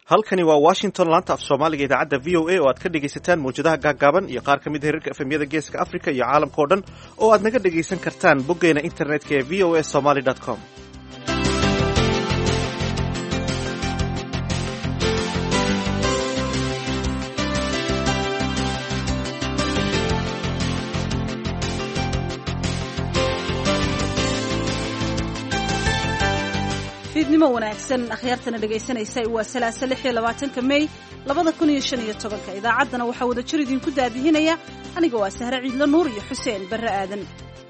halkani waa Washington, laanta af Soomaaliga idaacadda VOA oo aad ka dhagaysataan muujadaha gaagaaban iyo qaar ka mid ah hirarka efemyada geeska Afrika iyo caalamka oo dhan oo aad naga dhagaysan kartaan boggeena internetka ee voasomali.com. fiidnimo wanaagsan akhyaartana dhegaysanaysa waa 26 May 2015 idaacaddana waxaa wada jir idinku daadihinaya aniga waa Sahre Ciidla Nuur iyo Xuseen Barre Aadan.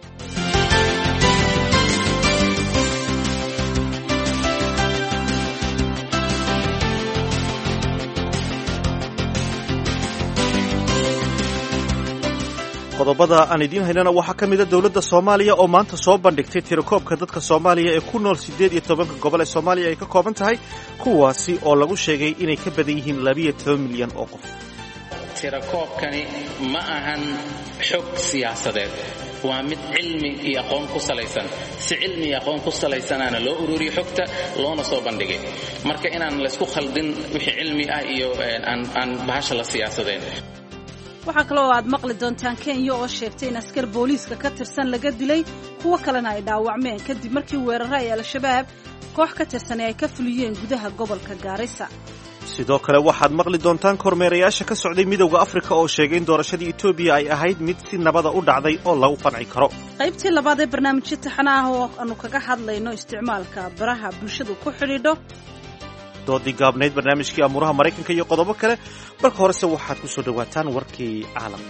qodobada aan idiin haynana waxaa ka mid ah dawladda Soomaaliya oo maanta soo bandhigtay tirakoobka dadka Soomaaliya ee ku nool 18 gobol ee Soomaaliya ay ka kooban tahay kuwaasi oo lagu sheegay inay ka badan yihiin 12 milyan oo qof. Tirakoobkani ma ahan xog siyaasadeed, waa mid cilmi iyo aqoon ku salaysan. Si cilmi iyo aqoon ku salaysanaana loo ururiyo xogta loona soo bandhigay. Marka inaan la isku khaldin wixii cilmi ah iyo aan bahasha la siyaasadeen. waxaa kaloo aad maqli doontaan Kenya oo sheegtay in askar booliiska ka tirsan laga dilay kuwa kalena ay dhaawacmeen kadib markii weeraro ay al-shabaab koox ka tirsan ay ka fuliyeen gudaha gobolka Gaarisa. sidoo kale waxaad maqli doontaan kormeerayaasha ka socday midowga Afrika oo sheegay in doorashadii Itoobiya ay ahayd mid si nabada u dhacday oo lagu qanci karo. qaybtii labaad ee barnaamijka taxanaha oo aanu kaga hadlayno isticmaalka baraha bulshadu ku xidhiidho doodii gaabnayd barnaamijkii amuuraha Mareykanka iyo qodobo kale marka horese waxaad ku soo dhawaataan warkii caalamka.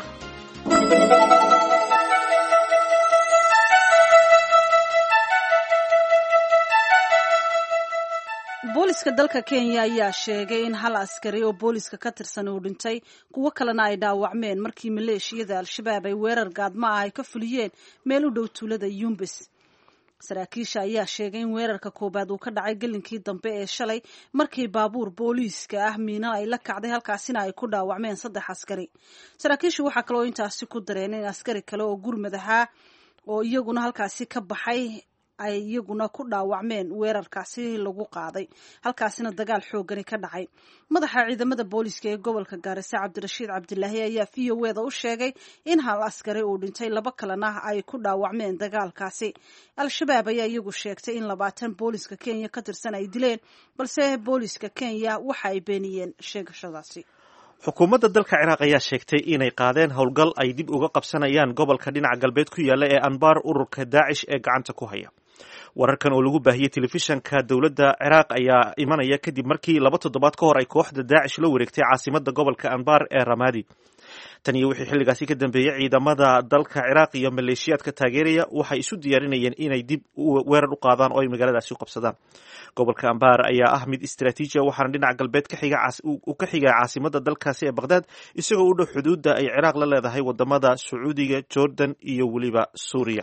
booliska dalka Kenya ayaa sheegay in hal askari oo booliska ka tirsan uu dhintay kuwa kalena ay dhaawacmeen markii maleeshiyada al-shabaab ay weerar gaadma ah ay ka fuliyeen meel u dhow tuulada Yumbis. saraakiisha ayaa sheegay in weerarka koobaad uu ka dhacay gelinkii dambe ee shalay markii baabuur booliiska ah miino ay la kacday halkaasina ay ku dhaawacmeen 3 askari. saraakiishu waxaa kaloo intaasi ku dareen in askari kale oo gurmad ahaa oo iyaguna halkaasi ka baxay ay iyaguna ku dhaawacmeen weerarkaasi lagu qaaday halkaasina dagaal xoogani ka dhacay. madaxa ciidamada booliiska ee gobolka Gaarisa Cabdirashiid Cabdilaahi ayaa VOA u sheegay in hal askari uu dhintay 2 kalena ay ku dhaawacmeen dagaalkaasi. al-shabaab ayaa iyagu sheegtay in 20 booliiska Kenya ka tirsan ay dileen balse booliiska Kenya waxa ay beeniyeen sheegashadaasi. xukuumadda dalka Ciraaq ayaa sheegtay inay qaadeen howlgal ay dib uga qabsanayaan gobolka dhinaca galbeed ku yaala ee Anbar ururka Daesh ee gacanta ku haya. wararkan oo lagu baahiyay telefishanka dawladda Ciraaq ayaa imanaya kadib markii 2 toddobaad ka hor ay kooxda Daesh la wareegtay caasimadda gobolka Anbar ee Ramadi. tan iyo wixii xilligaasi ka dambeeyay ciidamada dalka Ciraaq iyo maleeshiyaadka taageeraya waxay isu diyaarinayeen inay dib weerar u qaadaan oo ay magaaladaasi u qabsadaan. gobolka Anbar ayaa ah mid istiraatiiji ah waxaana dhinaca galbeed ka xiga caasimadda dalkaasi ee Baghdad isagoo u dhow xuduudda ay Ciraaq la leedahay wadamada Sacuudiga, Jordan iyo waliba Suuriya.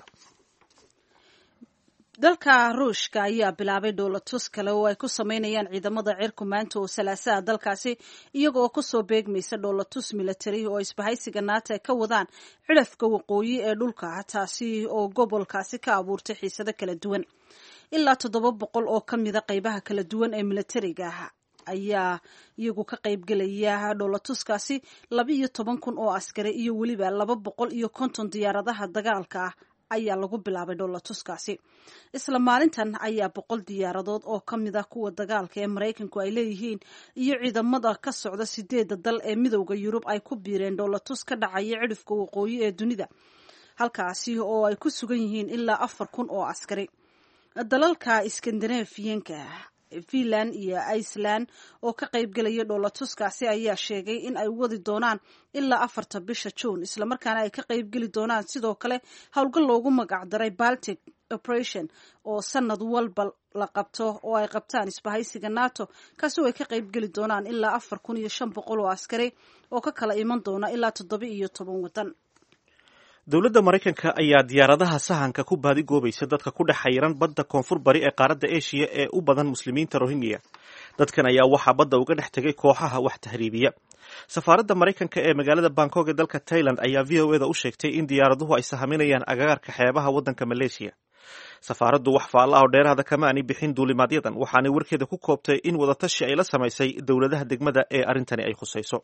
dalka Ruushka ayaa bilaabay dhoolatus kale oo ay ku sameynayaan ciidamada cirku maanta oo salaasaha dalkaasi iyagoo ku soo beegmaysa dhoolatus military oo isbahaysiga NATO ay ka wadaan cidhafka waqooyi ee dhulka taasi oo gobolkaasi ka abuurtay xiisado kala duwan. ilaa 700 oo ka mid ah qaybaha kala duwan ee militariga ayaa iyagu ka qaybgelaya dhoolatuskaasi 12,000 oo askari iyo waliba 250 diyaaradaha dagaalka ah ayaa lagu bilaabay dhoolatuskaasi. isla maalintan ayaa 100 diyaaradood oo ka mid ah kuwa dagaalka ee Mareykanku ay leeyihiin iyo ciidamada ka socda 8 dal ee midowga Yurub ay ku biireen dhoolatus ka dhacaya cidhifka waqooyi ee dunida halkaasi oo ay ku sugan yihiin ilaa 4,000 oo askari. dalalka Scandinavian-ka Finland iyo Iceland oo ka qaybgelaya dhoolatuskaasi ayaa sheegay in ay wadi doonaan ilaa 4 bisha June isla markaana ay ka qaybgeli doonaan sidoo kale howlgal loogu magac daray Baltic Operation oo sanad walba la qabto oo ay qabtaan isbahaysiga NATO kaasi oo ay ka qaybgeli doonaan ilaa 4,500 oo askari oo ka kala iman doona ilaa 17 wadan. dawladda Mareykanka ayaa diyaaradaha sahanka ku baadigoobaysa dadka ku dhex xayiran badda koonfur bari ee qaaradda Aasiya ee u badan muslimiinta Rohingya. dadkan ayaa waxaa badda uga dhex tegay kooxaha wax tahriibiya. safaaradda Mareykanka ee magaalada Bangkok ee dalka Thailand ayaa VOA u sheegtay in diyaaraduhu ay sahaminayaan agagaarka xeebaha waddanka Malaysia. safaaraddu wax faalla ah oo dheeraada kama aanay bixin duulimaadyadan, waxaanay warkeeda ku koobtay in wadatashi ay la samaysay dowladaha degmada ee arrintani ay khusayso.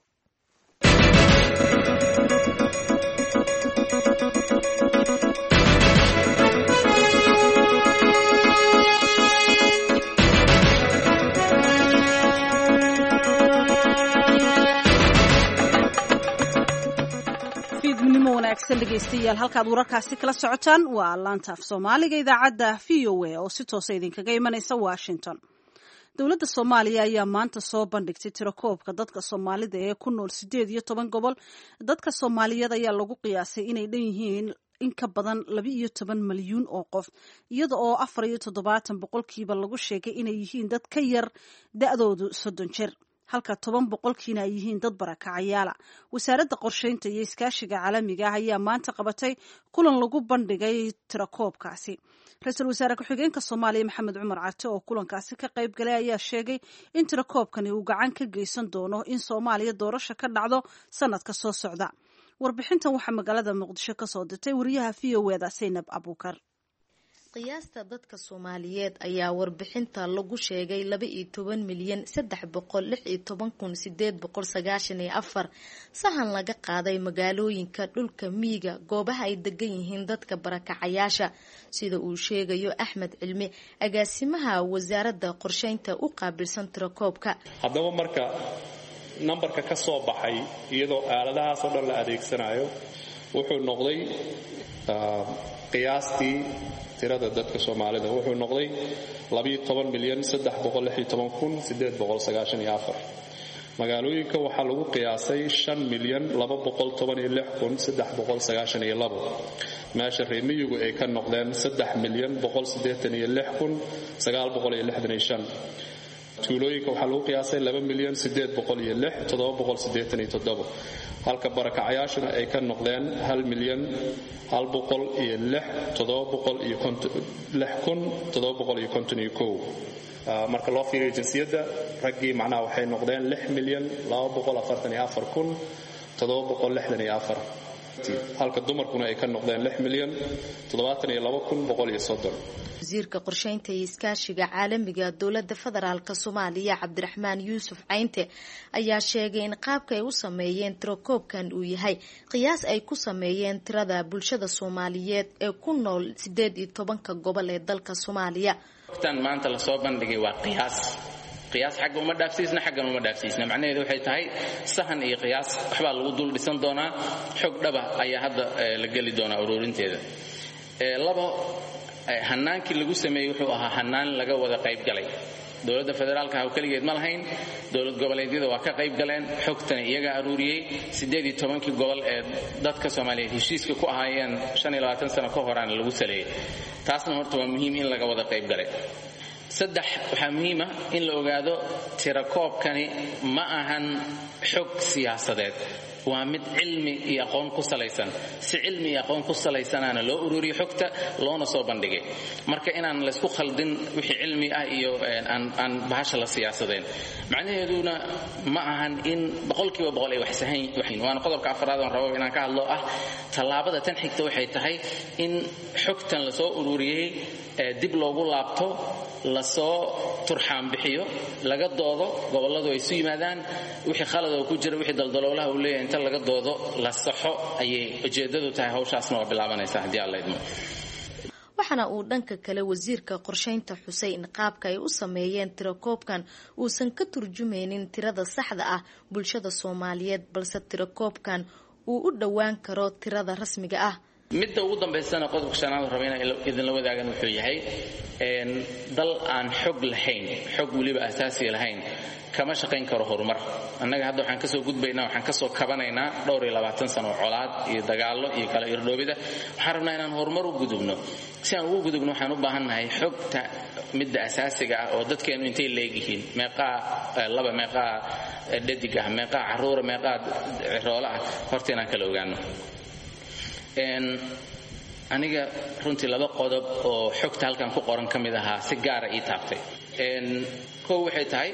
dhegeystayaal halkaad wararkaasi kala socotaan waa laanta af soomaaliga idaacadda VOA oo si toosa idinkaga imanaysa Washington. Dowladda Soomaaliya ayaa maanta soo bandhigtay tirakoobka dadka Soomaalida ee ku nool 18 gobol. Dadka Soomaaliyeed ayaa lagu qiyaasay inay dhan yihiin in ka badan 12 milyuun oo qof, iyada oo 74% lagu sheegay inay yihiin dad ka yar da'doodu 30 jir. halka 10% ay yihiin dad barakacayaala. Wasaaradda qorsheynta iyo iskaashiga caalamiga ah ayaa maanta qabatay kulan lagu bandhigay tirakoobkaasi. Ra'iisul Wasaare ku-xigeenka Soomaaliya Maxamed Cumar Carte oo kulankaasi ka qayb galay ayaa sheegay in tirakoobkani uu gacan ka geysan doono in Soomaaliya doorasho ka dhacdo sanadka soo socda. Warbixintan waxaa magaalada Muqdisho ka soo dirtay wariyaha VOA-da Zainab Abuukar. qiyaasta dadka Soomaaliyeed ayaa warbixinta lagu sheegay 12,316,894 sahan laga qaaday magaalooyinka dhulka miyiga goobaha ay degan yihiin dadka barakacayaasha sida uu sheegayo Axmed Cilmi agaasimaha wasaaradda qorsheynta u qaabilsan tirakoobka. haddaba marka numberka ka soo baxay iyadoo aaladahaas oo dhan la adeegsanayo wuxuu noqday qiyaastii tirada dadka Soomaalida wuxuu noqday 12,316,894 magaalooyinka waxaa lagu qiyaasay 5,216,392 meesha reer miyigu ay ka noqdeen 3,186,965 tuulooyinka waxaa lagu qiyaasay 2,806,787 halka barakacayaashuna ay ka noqdeen 1,106,751 marka loo fiiriyo jinsiyadda raggii macnaha waxay noqdeen 6,244,764 halka dumarkuna ay ka noqdeen 6,072,130 wasiirka qorsheynta iyo iskaashiga caalamiga dowladda federaalka Soomaaliya Cabdiraxmaan Yuusuf Caynte ayaa sheegay in qaabka ay u sameeyeen tirakoobkan uu yahay qiyaas ay ku sameeyeen tirada bulshada Soomaaliyeed ee ku nool 18 gobol ee dalka Soomaaliya. tan maanta la soo bandhigay waa qiyaas xagga uma dhaafsiisna xaggan uma dhaafsiisna macnaheedu waxay tahay sahan iyo qiyaas waxbaa lagu dul dhisan doonaa xog dhaba ayaa hadda la geli doonaa ururinteeda. laba hanaankii lagu sameeyey wuxuu ahaa hanaan laga wada qayb galay. dowladda federaalka ah kaligeed ma lahayn, dowlad goboleedyada waa ka qayb galeen, xogtana iyaga aruuriyey. 18 gobol ee dadka Soomaaliyeed heshiiska ku ahaayeen 25 sano ka horaan lagu saleeyay. taasna horta waa muhiim in laga wada qayb galay. saddex waxaa muhiim ah in la ogaado tirakoobkani ma ahan xog siyaasadeed, waa mid cilmi iyo aqoon ku salaysan. si cilmi iyo aqoon ku salaysanaana loo ururiyo xogta loona soo bandhigay. marka inaan la isku khaldin wixii cilmi ah iyo aan bahasha la siyaasadeen. macnaheeduna ma ahan in 100% ay wax sahan yihiin. waana qodobka afraad oo rabo inaan ka hadlo ah tallaabada tan xigta waxay tahay in xogtan la soo ururiyay dib loogu laabto, la soo turxaan bixiyo, laga doodo, goboladu ay isu yimaadaan, wixii khalad oo ku jira, wixii daldaloolaha uu leeyahay inta laga doodo la saxo ayay ujeedadu tahay. hawshaasna waa bilaabanaysaa haddii alla idmo. waxaana uu dhanka kale wasiirka qorsheynta Xuseen qaabka ay u sameeyeen tirakoobkan uusan ka turjumaynin tirada saxda ah bulshada Soomaaliyeed, balse tirakoobkan uu u dhawaan karo tirada rasmiga ah. midda ugu dambaysana qodobka shanaad rabo inaan idinla wadaagan wuxuu yahay dal aan xog lahayn, xog waliba asaasi lahayn, kama shaqayn karo horumar. annaga hadda waxaan kasoo gudbaynaa, waxaan kasoo kabanaynaa dhowr iyo 20 sano colaad iyo dagaallo iyo kala irdhoobida. waxaan rabnaa inaan horumar u gudubno. si aan ugu gudubno waxaan u baahannahay xogta midda asaasiga ah oo dadkeenu intay leeyihiin, meeqaa laba, meeqaa dhadig ah, meeqaa caruura, meeqaa ciroola ah, horta inaan kala ogaano. aniga runtii 2 qodob oo xogta halkan ku qoran kamid ahaa si gaar ah ii taabtay. koow waxay tahay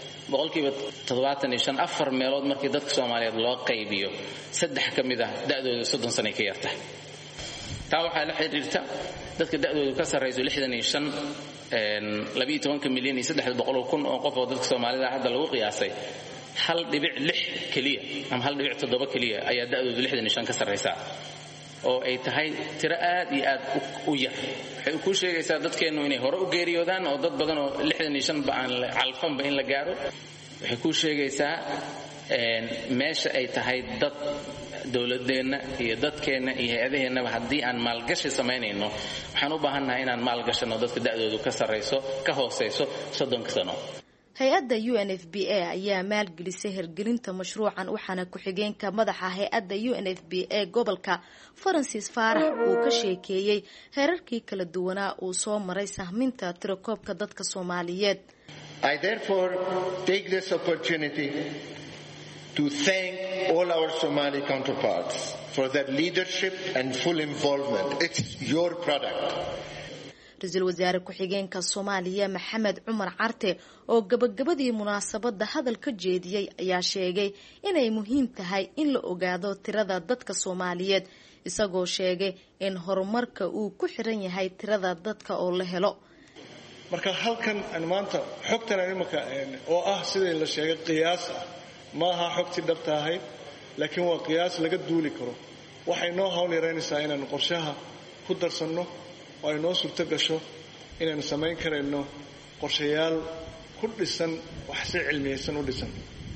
75% 4 meelood markii dadka Soomaaliyeed loo qaybiyo 3 kamid ah da'dooda 30 sano ka yarta. taa waxaa la xiriirta dadka da'doodu ka sarrayso 65 12 milyan iyo 300 kun oo qof oo dadka Soomaalida hadda lagu qiyaasay 1.6 kaliya ama 1.7 kaliya ayaa da'doodu 65 ka sarraysa oo ay tahay tiro aad iyo aad u yar. waxay ku sheegaysaa dadkeenu inay hore u geeriyoodaan oo dad badan oo 65 ba aan calfanba in la gaaro. waxay ku sheegaysaa meesha ay tahay dad dawladeenna iyo dadkeena iyo hay'adaheennaba haddii aan maalgashi samaynayno waxaan u baahannahay inaan maalgashano dadka da'doodu ka sarrayso ka hooseyso 30 sano. hay-adda UNFPA ayaa maalgelisay hirgelinta mashruucan waxaana ku-xigeenka madaxa hay-adda UNFPA gobolka Francis Faarax uu ka sheekeeyey heerarkii kala duwanaa uu soo maray sahminta tirakoobka dadka Soomaaliyeed. I therefore take this opportunity to thank all our Somali counterparts for their leadership and full involvement. It's your product. Ra'iisul Wasaare ku-xigeenka Soomaaliya Maxamed Cumar Carte oo gabagabadii munaasabada hadal ka jeediyay ayaa sheegay inay muhiim tahay in la ogaado tirada dadka Soomaaliyeed isagoo sheegay in horumarka uu ku xiran yahay tirada dadka oo la helo. marka halkan aan maanta xogtan imika oo ah sidii la sheegay qiyaas ma aha xogti dhabta ahayd laakiin waa qiyaas laga duuli karo. waxay noo hawl yareynaysaa inaan qorshaha ku darsanno oo ay noo suurto gasho inaan samayn karayno qorshayaal ku dhisan wax si cilmiyeysan u dhisan.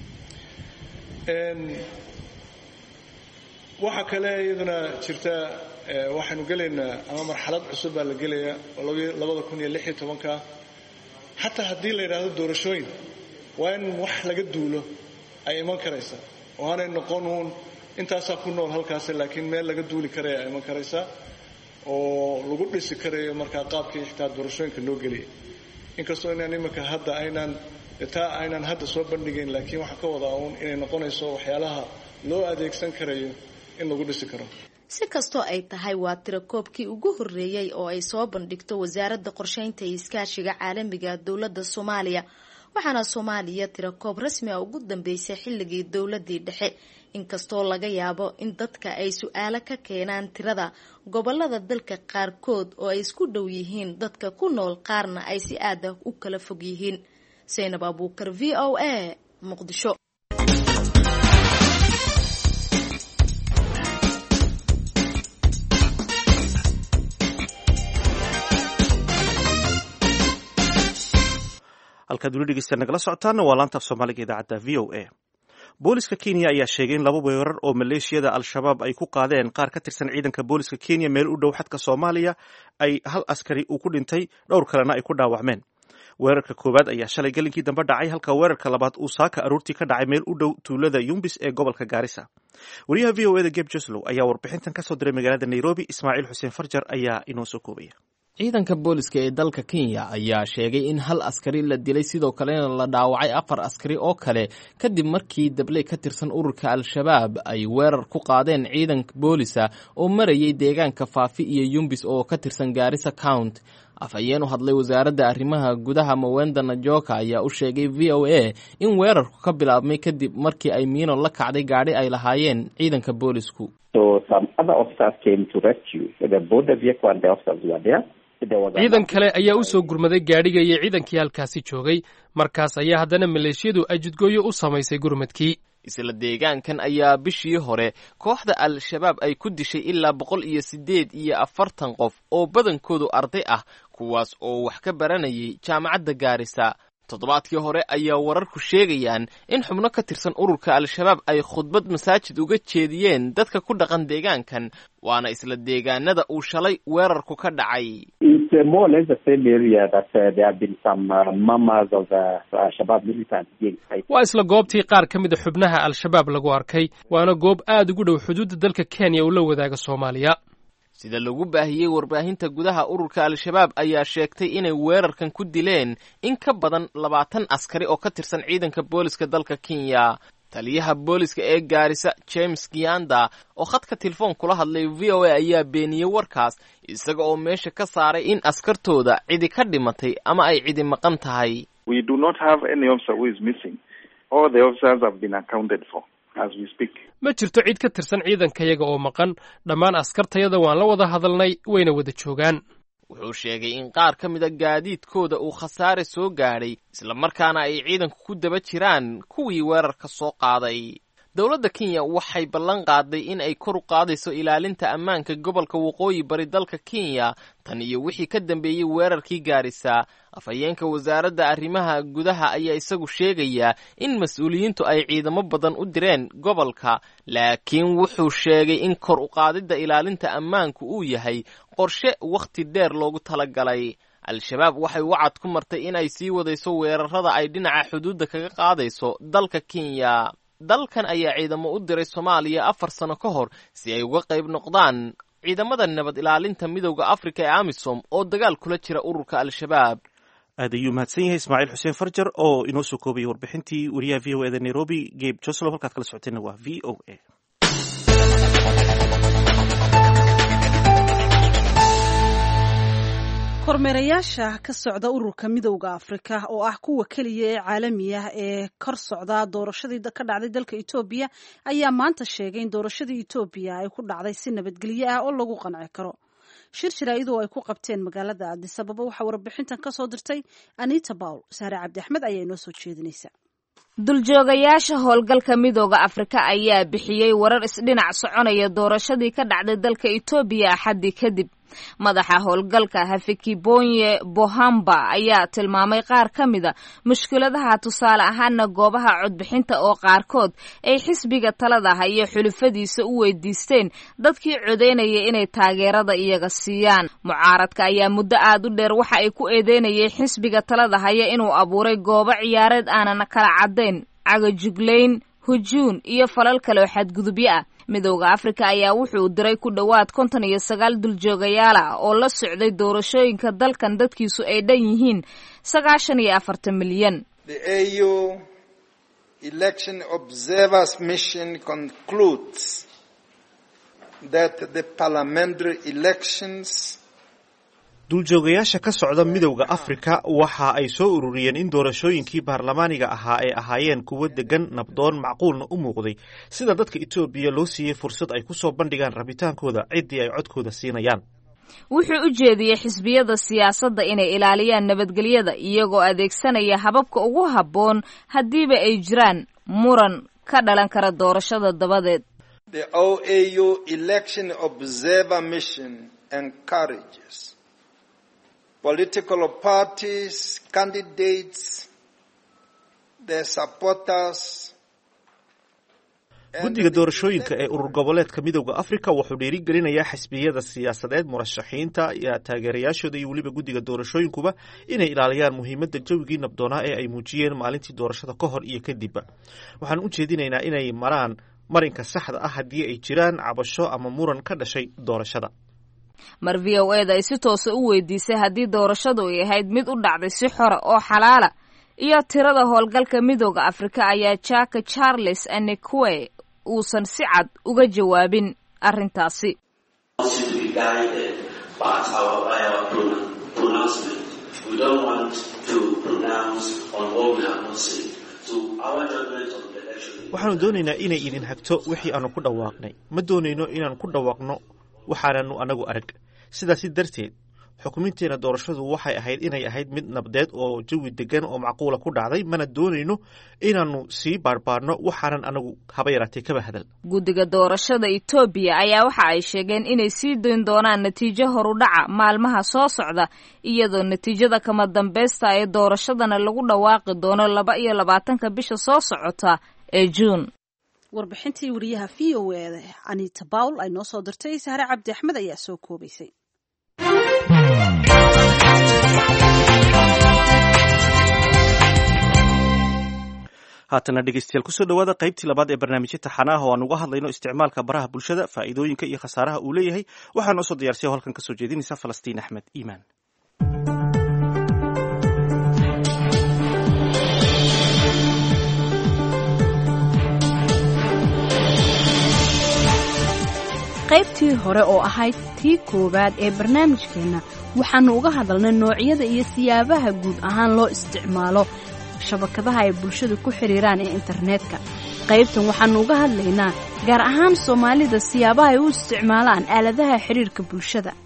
waxa kale iyaduna jirta waxaanu gelaynaa ama marxalad cusub baa la gelayaa 2016 xataa haddii la yidhaahdo doorashooyin waa in wax laga duulo ay iman karaysaa oo aanay noqon uun intaasaa ku nool halkaas laakiin meel laga duuli karaya ay iman karaysaa oo lagu dhisi karayo markaa qaabkii xitaa doorashooyinka loo geliyay. inkastoo inaan imika hadda aynaan hadda soo bandhigayn laakiin waxaa ka wadaa uun inay noqonayso waxyaalaha loo adeegsan karayo in lagu dhisi karo. si kastoo ay tahay waa tirakoobkii ugu horeeyay oo ay soo bandhigto wasaaradda qorsheynta iyo iskaashiga caalamiga dawladda Soomaaliya waxaana Soomaaliya tirakoob rasmi ah ugu dambeysay xilligii dawladii dhexe inkastoo laga yaabo in dadka ay su'aalo ka keenaan tirada gobolada dalka qaarkood oo ay isku dhow yihiin dadka ku nool qaarna ay si aad ah u kala fog yihiin. Zainab Abuukar VOA Muqdisho. halkaad weli dhegeystayaal nagala socotaana waa laanta af Soomaaliga idaacadda VOA. booliska Kenya ayaa sheegay in 2 weerar oo maleeshiyada Al-Shabaab ay ku qaadeen qaar ka tirsan ciidanka booliska Kenya meel u dhow xadka Soomaaliya ay 1 askari uu ku dhintay dhowr kalena ay ku dhaawacmeen. weerarka koowaad ayaa shalay galinkii dambe dhacay halka weerarka labaad uu saaka aroortii ka dhacay meel u dhow tuulada Yumbis ee gobolka Garissa. wariyaha VOA Gabe Joslow ayaa warbixintan ka soo diray magaalada Nairobi. Ismaaciil Xuseen Farjar ayaa inoo soo koobaya. ciidanka booliska ee dalka Kenya ayaa sheegay in 1 askari la dilay sidoo kalena la dhaawacay 4 askari oo kale kadib markii dabley ka tirsan ururka Al-Shabaab ay weerar ku qaadeen ciidanka booliska oo marayay deegaanka Faafi iyo Yumbis oo ka tirsan Garissa County. afhayeen u hadlay wasaaradda arrimaha gudaha Mwenda Najoka ayaa u sheegay VOA in weerarku ka bilaabmay kadib markii ay miino la kacday gaadhi ay lahaayeen ciidanka boolisku. So some other officers came to rescue. The border vehicle and the officers were there. ciidan kale ayaa u soo gurmaday gaadhiga iyo ciidankii halkaasi joogay markaas ayaa haddana maleeshiyadu ay jidgooyo u samaysay gurmadkii. isla deegaankan ayaa bishii hore kooxda Al-Shabaab ay ku dishay ilaa 148 qof oo badankoodu arday ah kuwaas oo wax ka baranayay jaamacadda Garissa. toddobaadkii hore ayaa wararku sheegayaan in xubno ka tirsan ururka Al-Shabaab ay khudbad masaajid uga jeediyeen dadka ku dhaqan deegaankan waana isla deegaanada uu shalay weerarku ka dhacay. It's more or less the same area that there have been some members of the Al-Shabaab militant gangs. waa isla goobtii qaar ka mid ah xubnaha Al-Shabaab lagu arkay waana goob aad ugu dhow xuduudda dalka Kenya oo la wadaaga Soomaaliya. sida lagu baahiyey warbaahinta gudaha ururka Al-Shabaab ayaa sheegtay inay weerarkan ku dileen in ka badan 20 askari oo ka tirsan ciidanka booliska dalka Kenya. taliyaha booliska ee Garissa James Gianda oo khadka telefoon kula hadlay VOA ayaa beeniyay warkaas isaga oo meesha ka saaray in askartooda cidi ka dhimatay ama ay cidi maqan tahay. We do not have any officer who is missing. All the officers have been accounted for as we speak. ma jirto cid ka tirsan ciidankayaga oo maqan dhammaan askartayada waan la wada hadalnay wayna wada joogaan. wuxuu sheegay in qaar ka mida gaadiidkooda uu khasaare soo gaadhay islamarkaana ay ciidanku ku daba jiraan kuwii weerarka soo qaaday. dowladda Kenya waxay ballan qaaday in ay kor u qaadayso ilaalinta ammaanka gobolka waqooyi bari dalka Kenya tan iyo wixii ka dambeeyay weerarkii Gaarisa. afhayeenka wasaaradda arrimaha gudaha ayaa isagu sheegaya in mas'uuliyiintu ay ciidamo badan u direen gobolka, laakiin wuxuu sheegay in kor u qaadidda ilaalinta ammaanku uu yahay qorshe wakhti dheer loogu talagalay. al-shabaab waxay wacad ku martay in ay sii wadayso weerarada ay dhinaca xuduudda kaga qaadayso dalka Kenya. dalkan ayaa ciidamo u diray Soomaaliya 4 sano ka hor si ay uga qayb noqdaan ciidamada nabad ilaalinta midowga Afrika ee AMISOM oo dagaal kula jira ururka al-shabaab. aad ayuu mahadsan yahay Ismaaciil Xuseen Farjar oo inoo soo koobay warbixintii wariyaha VOA ee Nairobi Gabe Joseph. halkaad kala socotayna waa VOA. kormeerayaasha ka socda ururka midowda Afrika oo ah kuwa kaliya ee caalamiga ee kor socda doorashadii ka dhacday dalka Itoobiya ayaa maanta sheegay in doorashadii Itoobiya ay ku dhacday si nabadgelyo ah oo lagu qanci karo. shirshiraayadu ay ku qabteen magaalada Addis Ababa waxa warbixintan ka soo dirtay Anita Paul. Saare Cabdi Axmed ayaa inoo soo jeedinaysa. duljoogayaasha howlgalka midowda Afrika ayaa bixiyay warar isdhinac soconaya doorashadii ka dhacday dalka Itoobiya xaddi kadib. madaxa howlgalka Hifikepunye Pohamba ayaa tilmaamay qaar ka mida mushkiladaha tusaale ahaana goobaha codbixinta oo qaarkood ay xisbiga talada haya xulufadiisa u weydiisteen dadkii codeynaya inay taageerada iyaga siiyaan. mucaaradka ayaa muddo aad u dheer waxa ay ku eedeynayeen xisbiga talada haya inuu abuuray goobo ciyaareed aanan kala caddayn, cagajuglayn, hujuun iyo falal kale oo xadgudubyo ah. midowda Afrika ayaa wuxuu diray ku dhawaad 59 duljoogayaal ah oo la socday doorashooyinka dalkan dadkiisu ay dhan yihiin 94 milyan. The AU election observers mission concludes that the parliamentary elections duljoogayaasha ka socda midowda Afrika waxa ay soo ururiyeen in doorashooyinkii baarlamaaniga ahaa ay ahaayeen kuwo degan, nabdoon, macquulna u muuqday, sida dadka Itoobiya loo siiyay fursad ay ku soo bandhigaan rabitaankooda ciddii ay codkooda siinayaan. wuxuu u jeediyey xisbiyada siyaasadda inay ilaaliyaan nabadgelyada iyagoo adeegsanaya hababka ugu habboon haddiiba ay jiraan muran ka dhalan kara doorashada dabadeed. The OAU election observer mission encourages political parties, candidates, their supporters. guddiga doorashooyinka ee urur goboleedka midowda Afrika wuxuu dhiirigelinayaa xisbiyada siyaasadeed, murashaxiinta iyo taageerayaashooda iyo weliba guddiga doorashooyinkuba inay ilaaliyaan muhiimadda jawigii nabdoonaa ee ay muujiyeen maalintii doorashada ka hor iyo kadibba. waxaan u jeedinaynaa inay maraan marinka saxda ah haddii ay jiraan cabasho ama muran ka dhashay doorashada. mar VOA-da ay si toosa u weydiisay haddii doorashadu ay ahayd mid u dhacday si xora oo xalaala iyo tirada howlgalka midowda Afrika ayaa Chaka Charles Anekwe uusan si cad uga jawaabin arrintaasi. waxaanu doonaynaa inay idin hagto wixii aanu ku dhawaaqnay. ma doonayno inaan ku dhawaaqno waxaananu anagu arag. sidaasi darteed xukuminteena doorashadu waxay ahayd inay ahayd mid nabdeed oo jawi degan oo macquula ku dhacday. mana doonayno inaanu sii baarbaarno waxaanan anagu haba yaraatee kaba hadal. guddiga doorashada Itoobiya ayaa waxa ay sheegeen inay sii dayn doonaan natiijo horudhaca maalmaha soo socda iyadoo natiijada kama dambaysta ee doorashadana lagu dhawaaqi doono 22 bisha soo socota ee June. warbixintii wariyaha VOA Anita Paul ay noo soo dirtay. Saare Cabdi Axmed ayaa soo koobaysay. haatana dhegeystayaal kusoo dhawaada qaybtii labaad ee barnaamijya taxanaha oo aan uga hadlayno isticmaalka baraha bulshada, faa'iidooyinka iyo khasaaraha uu leeyahay. waxaa noo soo diyaarsay oo halkan ka soo jeedinaysa Falastiin Axmed Iimaan. qaybtii hore oo ahayd tii koowaad ee barnaamijkeenna waxaannu uga hadalnay noocyada iyo siyaabaha guud ahaan loo isticmaalo shabakadaha ay bulshadu ku xidhiiraan ee internetka. qaybtan waxaannu uga hadlaynaa gaar ahaan Soomaalida siyaabaha ay u isticmaalaan aaladaha xidhiirka bulshada.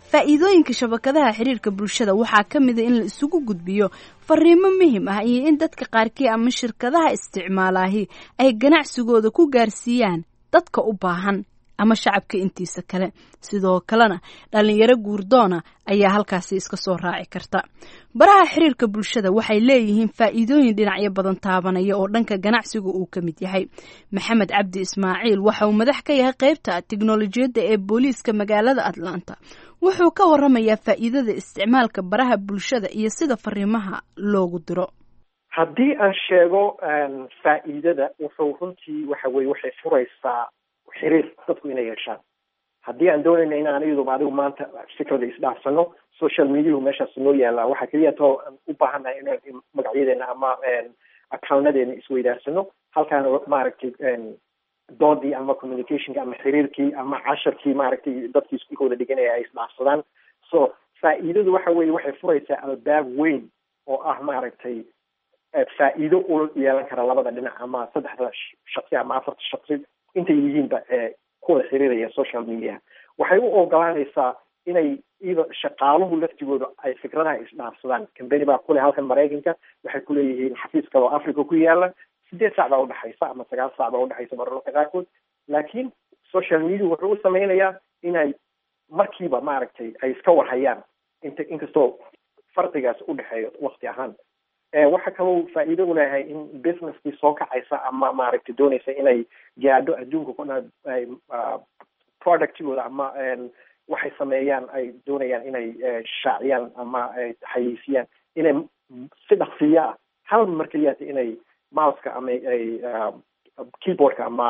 faa'iidooyinka shabakadaha xiriirka bulshada waxaa ka mid a in la isugu gudbiyo fariimo muhiim ah iyo in dadka qaarkii ama shirkadaha isticmaalaahi ay ganacsigooda ku gaarsiiyaan dadka u baahan ama shacabka intiisa kale. sidoo kalena dhalinyaro guurdoona ayaa halkaasi iska soo raaci karta. baraha xiriirka bulshada waxay leeyihiin faa'iidooyin dhinacyo badan taabanaya oo dhanka ganacsiga uu ka mid yahay. maxamed cabdi ismaaciil waxa uu madax ka yahay qaybta tiknoolajiyadda ee booliiska magaalada Atlanta. wuxuu ka waramayaa faa'iidada isticmaalka baraha bulshada iyo sida fariimaha loogu diro. haddii aan sheego faa'iidada wuxuu runtii waxay furaysaa xiriir dadku inay yeeshaan. haddii aan doonayna inaan iyaduba adigu maanta fikrada isdhaafsano social mediahu meeshaas noo yaalaa waxaa keliya too aan u baahannahay inaan magacyadeena ama accountnadeena isweydaarsano halkaana maaragtay doodii ama communicationka ama xiriirkii ama casharkii maaragtay dadkii iskuulkooda dhiganaya ay isdhaafsadaan. so faa'iidadu waxay furaysaa albaab weyn oo ah maaragtay faa'iido u yeelan kara labada dhinac ama saddexda shaqsi ama afarta shaqsi intay yihiinba kuwada xiriiraya social media. waxay u ogolaanaysaa inay shaqaaluhu laftigooda ay fikradaha isdhaafsadaan. company baa kule halkan Maraykanka waxay kuleeyihiin xafiis kale oo Africa ku yaala 8 saac baa udhaxaysa ama 9 saac baa udhaxaysa mararka qaarkood. laakiin social media wuxuu u sameynayaa inay markiiba maaragtay ay iska warhayaan inkastoo farqigaas u dhexeeyo waqti ahaan. waxa kaloo faa'iido u leeyahay in businesskii soo kacaysa ama maaragtay doonaysa inay gaadho adduunka kuna productigooda ama waxay sameeyaan ay doonayaan inay shaaciyaan ama ay xayeysiiyaan inay si dhaqsiya ah hal mar keliyaata inay mouseka ama ay keyboardka ama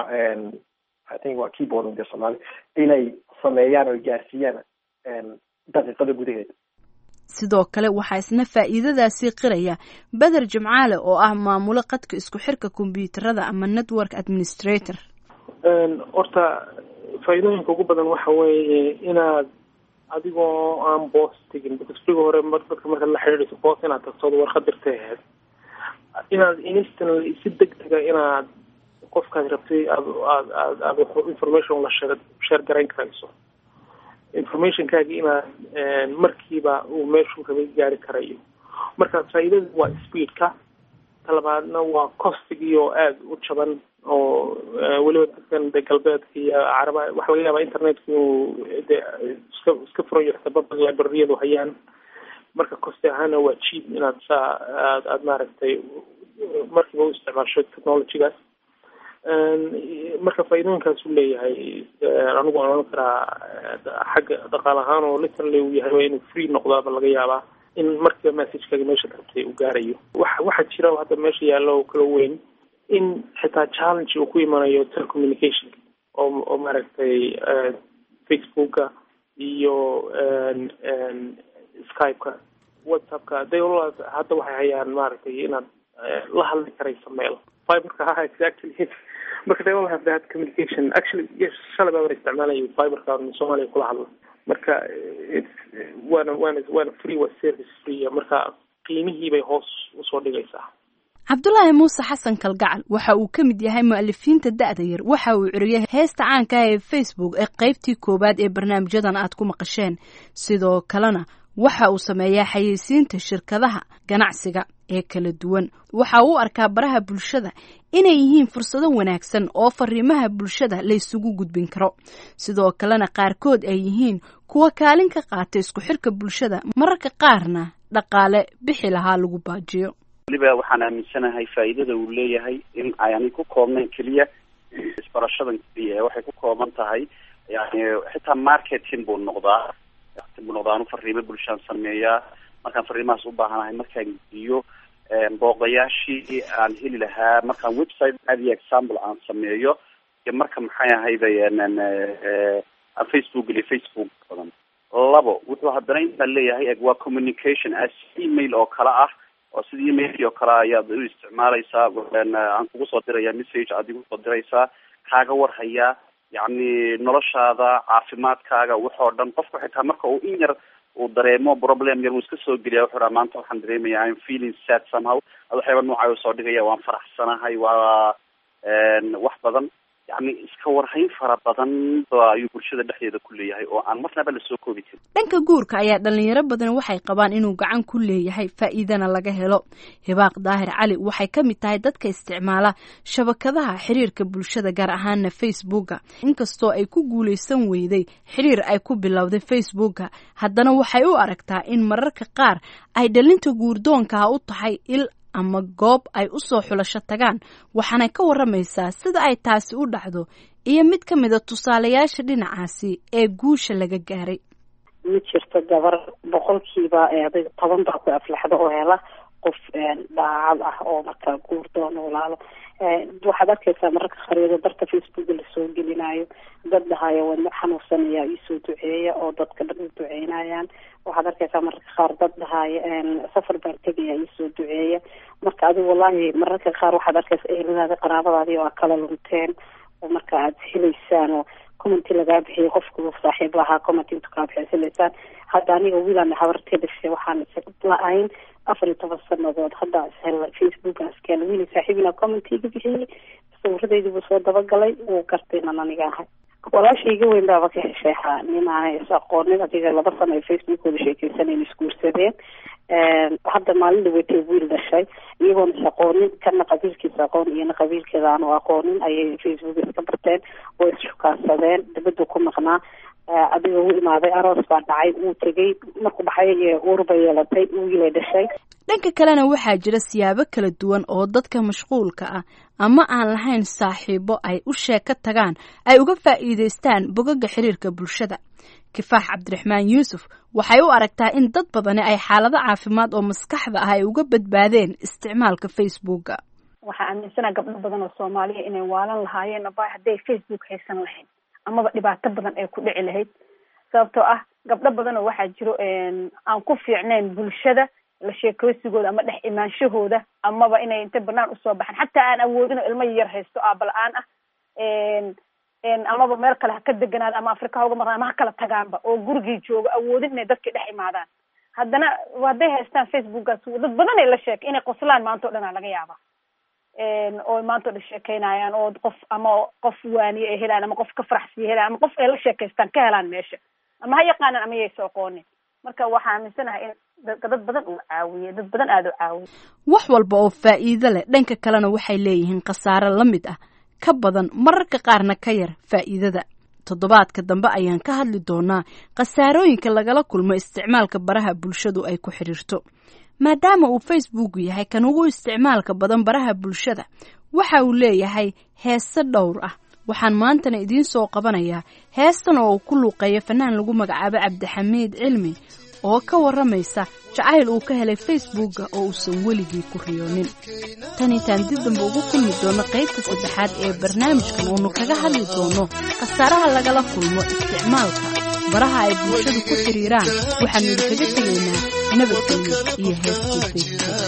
I think waa keyboard in Soomaali inay sameeyaan oo gaarsiiyaan daqiiqada gudaheeda. sidoo kale waxaa isna faa'iidadaasi qiraya Badar Jimcaale oo ah maamulo qadka isku xirka kombiyuutarada ama network administrator. horta faa'iidooyinka ugu badan waxa weeye inaad adigoo aan boos tegin dadka hore marka la xiriirayso boos inaad tagto warqad dirtay inaad instantly si degdeg ah inaad qofkaad rabtay aad information la share garayn karayso. informationkaaga inaad markiiba uu meeshuu rabay gaari karayo. marka faa'iidadu waa speedka. talabaadna waa costigii oo aad u jaban oo weliba dadkan galbeedka iyo caraba waxa laga yaabaa internetka inuu iska furayo sabab librariyadu hayaan. marka cost ahaana waa cheap inaad aad maaragtay markiiba u isticmaasho technologygaas. marka faa'iidooyinkaas uu leeyahay anigu aan oran karaa xagga dhaqaale ahaan oo literally uu yahay inuu free noqdaaba laga yaabaa in markiiba messagekaaga meesha rabtay uu gaarayo. waxaa jira hadda meesha yaallo oo kala weyn in xitaa challenge uu ku imanayo telecommunication oo maaragtay Facebooka iyo Skype-ka WhatsApp-ka hadda waxay hayaan maaragtay inaad la hadli karayso meel fiberka exactly. marka they all have that communication. actually yes shalay baan isticmaalay fiberka in Soomaaliya kula hadlo. marka it's one free was service free. marka qiimihii bay hoos u soo dhigaysaa. Cabdullaahi Muuse Xasan Kalgacal waxa uu ka mid yahay mu'alifiinta da'da yar. waxa uu curiyay heesta caanka ah ee Facebook ee qaybtii koobaad ee barnaamijyadan aad ku maqasheen. sidoo kalena waxa uu sameeyaa xayeysiinta shirkadaha ganacsiga ee kala duwan. waxa uu arkaa baraha bulshada inay yihiin fursado wanaagsan oo fariimaha bulshada la isugu gudbin karo. sidoo kalena qaarkood ay yihiin kuwa kaalin ka qaata isku xirka bulshada mararka qaarna dhaqaale bixi lahaa lagu baajiyo. waliba waxaan aaminsanahay faa'iidada uu leeyahay in ay ku koobnaan kaliya isbarashadan kaliya waxay ku kooban tahay yani xitaa marketing buu noqdaa fariimo bulshada sameeyaa. markaan fariimahaas u baahanahay markaan iyo booqayaashii aan heli lahaa markaan website adi example aan sameeyo iyo marka maxay ahayda Facebook badan. labo wuxuu haddana intaa leeyahay waa communication as email oo kala ah oo sida emailkii oo kale ayaad u isticmaalaysaa. aan kugu soo diraya message aad igu soo diraysaa kaaga warhaya yani noloshaada caafimaadkaaga waxoo dhan. qofku xitaa marka uu in yar uu dareemo problem yar uu iska soo geliya wuxuu dhaha maanta waxaan dareemayaa I'm feeling sad somehow waxyaaba noocaa soo dhigaya waan faraxsanahay waa wax badan yani iska warhayn fara badan ayuu bulshada dhexdeeda ku leeyahay oo aan marnaba lasoo koobi karin. dhanka guurka ayaa dhalinyaro badan waxay qabaan inuu gacan ku leeyahay faa'iidana laga helo. Hibaaq Daahir Cali waxay ka mid tahay dadka isticmaala shabakadaha xiriirka bulshada gaar ahaana Facebooka. Inkastoo ay ku guuleysan weyday xiriir ay ku bilowday Facebooka, haddana waxay u aragtaa in mararka qaar ay dhalinta guurdoonka u tahay il ama goob ay u soo xulasho tagaan, waxaana ka waramaysaa sida ay taasi u dhacdo iyo mid ka mid a tusaalayaasha dhinacaasi ee guusha laga gaaray. mid jirta gabar boqolkiiba 10 baa ku aflaxda oo hela qof daacad ah oo markaa guurdoon walaalo. waxaad arkaysaa mararka khariido darka Facebook la soo gelinayo dad dhahayo wadna xanuunsanaya isoo duceeya oo dadka dhan u duceynayaan. waxaad arkaysaa mararka qaar dad dhahayo safar baan tegaya isoo duceeya. marka adigu wallahi mararka qaar waxaad arkaysaa eheladaada qaraabadaadii oo kala lunteen oo marka aad helaysaan oo commenti lagaa bixiyay qofku saaxiib lahaa comment intu kaa bixisanaysaan. hadda aniga wiilaan habartay dhashay waxaan la-ayn 14 sanadood hadda Facebook askeen wiil saaxiibina commentiga bixiyay sawiradeedu buu soo dabagalay uu gartay inaan aniga ahay. walaashayga weyn baa ka hesheexa ninaan is aqoonin adiga 2 sano ay Facebook wada sheekaysanayeen iskuursadeen. hadda maalin dhaweytay wiil dhashay iyagoon is aqoonin kana qabiilkiisa aqoon iyo qabiilkeeda aan aqoonin ayay Facebook iska barteen oo ishukaansadeen dibadda ku maqnaa. adiga uu imaaday aroos baa dhacay uu tegay markuu baxay uurba yeelatay wiilay dhashay. dhanka kalena waxaa jira siyaabo kala duwan oo dadka mashquulka ah ama aan lahayn saaxiibo ay u sheeko tagaan ay uga faa'iidaystaan bogaga xiriirka bulshada. Kifaax Cabdiraxmaan Yuusuf waxay u aragtaa in dad badani ay xaalado caafimaad oo maskaxda ah ay uga badbaadeen isticmaalka Facebooka. waxaa aaminsanahay gabdho badan oo Soomaaliya inay waalan lahaayeen hadday Facebook haysan lahayn amaba dhibaato badan ay ku dhici lahayd. sababtoo ah gabdho badan oo waxaa jiro aan ku fiicnayn bulshada la sheekaysigooda ama dhex imaanshahooda amaba inay inta banaan usoo baxaan xataa aan awoodin ilmo yar haysto aaba la-aan ah amaba meel kale ha ka deganaada ama Afrika ha uga maqnaan ama ha kala tagaanba oo gurigii jooga awoodin inay dadka dhex imaadaan. haddana hadday haystaan Facebookaas dad badan ay la sheek inay qoslaan maanta oo dhan laga yaaba oo maanta oo sheekaynayaan oo qof waaniye ay helaan ama qof ka faraxsiye helaan ama qof ay la sheekaystaan ka helaan meesha ama ha yaqaanaan ama yay soo aqoonin. marka waxaa aaminsanahay in dad badan uu caawiye dad badan aad u caawiye. wax walba oo faa'iido leh dhanka kalena waxay leeyihiin khasaare la mid ah ka badan mararka qaarna ka yar faa'iidada. toddobaadka dambe ayaan ka hadli doonaa khasaarooyinka lagala kulmo isticmaalka baraha bulshadu ay ku xiriirto. maadaama uu Facebook yahay kan ugu isticmaalka badan baraha bulshada, waxa uu leeyahay heeso dhowr ah. waxaan maantana idiin soo qabanayaa heestan oo ku luuqeeya fanaan lagu magacaabo Cabdixamiid Cilmi oo ka waramaysa jacayl uu ka helay Facebooka oo uusan weligii ku riyoonin. tan intaan dib dambe ugu kulmi doono qaybta saddexaad ee barnaamijkan oo nu kaga hadli doono khasaaraha lagala kulmo isticmaalka baraha ay bulshadu ku xiriiraan. waxaan idinkaga tegaynaa nabadgelyo iyo heestii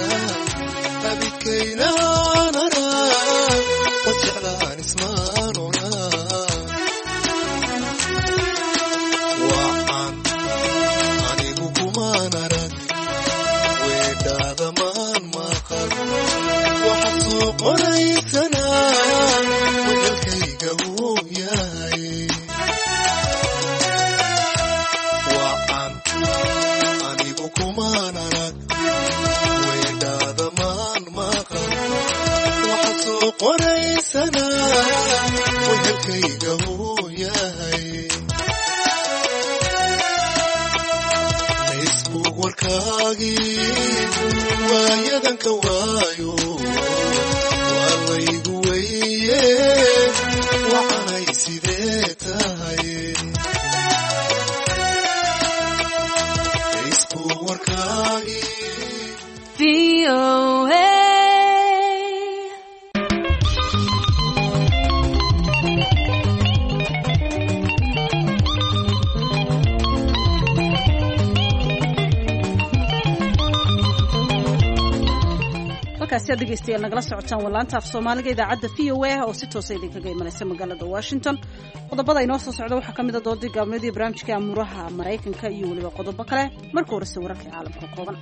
dhegeystayaal nagala socotaan walaanta af Soomaaliga idaacadda VOA oo si toos ah idinkaga imanaysa magaalada Washington. qodobada inoo soo socda waxaa kamid ah doodii gaalmeed iyo barnaamijka amuraha Mareykanka iyo waliba qodobo kale. marka hore wararka caalamka kooban.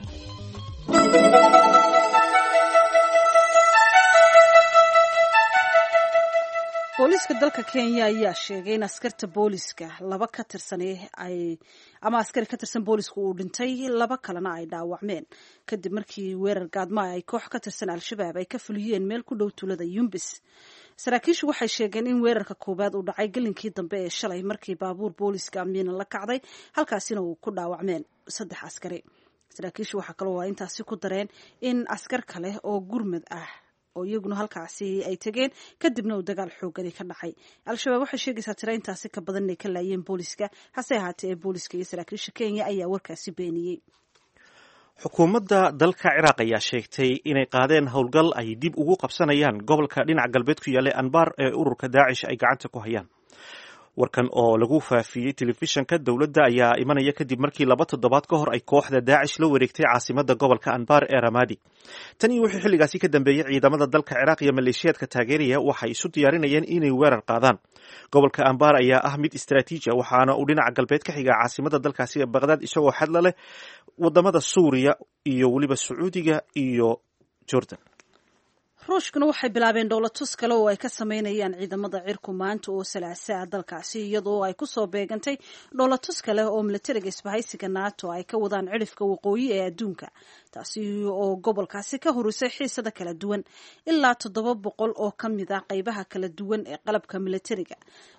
booliiska dalka Kenya ayaa sheegay in askarta booliiska laba ka tirsan askari ka tirsan booliisku uu dhintay, laba kalena ay dhaawacmeen kadib markii weerar gaadma ay koox ka tirsan al-shabaab ay ka fuliyeen meel ku dhow tuulada Yumbis. Saraakiishu waxay sheegeen in weerarka koobaad uu dhacay galinkii dambe ee shalay markii baabuur booliiska amiina la kacday, halkaasina uu ku dhaawacmeen 3 askari. Saraakiishu waxa kale oo intaasi ku dareen in askar kale oo gurmad ah oo iyaguna halkaasi ay tageen kadibna uu dagaal xoogani ka dhacay. Al-shabaab waxay sheegaysaa tira intaasi ka badan inay ka laayeen booliiska, hase ahaatee booliiska iyo saraakiisha Kenya ayaa warkaasi beeniyey. xukuumadda dalka Ciraaq ayaa sheegtay inay qaadeen howlgal ay dib ugu qabsanayaan gobolka dhinaca galbeed ku yaala Anbar ee ururka Daesh ay gacanta ku hayaan. warkan oo lagu faafiyey telefishanka dowladda ayaa imanaya kadib markii 2 toddobaad ka hor ay kooxda Daesh la wareegtay caasimadda gobolka Anbar ee Ramadi. Tan iyo wixii xilligaasi ka dambeeyay ciidamada dalka Ciraaq iyo maleeshiyaadka taageeraya waxay isu diyaarinayeen inay weerar qaadaan. Gobolka Anbar ayaa ah mid istiraatiiji ah waxaana uu dhinaca galbeed ka xiga caasimadda dalkaasi ee Baghdad isagoo xad la leh wadamada Suuriya iyo waliba Sacuudiga iyo Jordan. ruushkuna waxay bilaabeen dowlatus kale oo ay ka sameynayaan ciidamada cirku maanta oo salaasaa dalkaasi iyadoo ay ku soo beegantay dowlatus kale oo militariga isbahaysiga NATO ay ka wadaan cirifka waqooyi ee adduunka, taasi oo gobolkaasi ka horisay xiisada kala duwan. ilaa 700 oo ka mid ah qaybaha kala duwan ee qalabka militariga,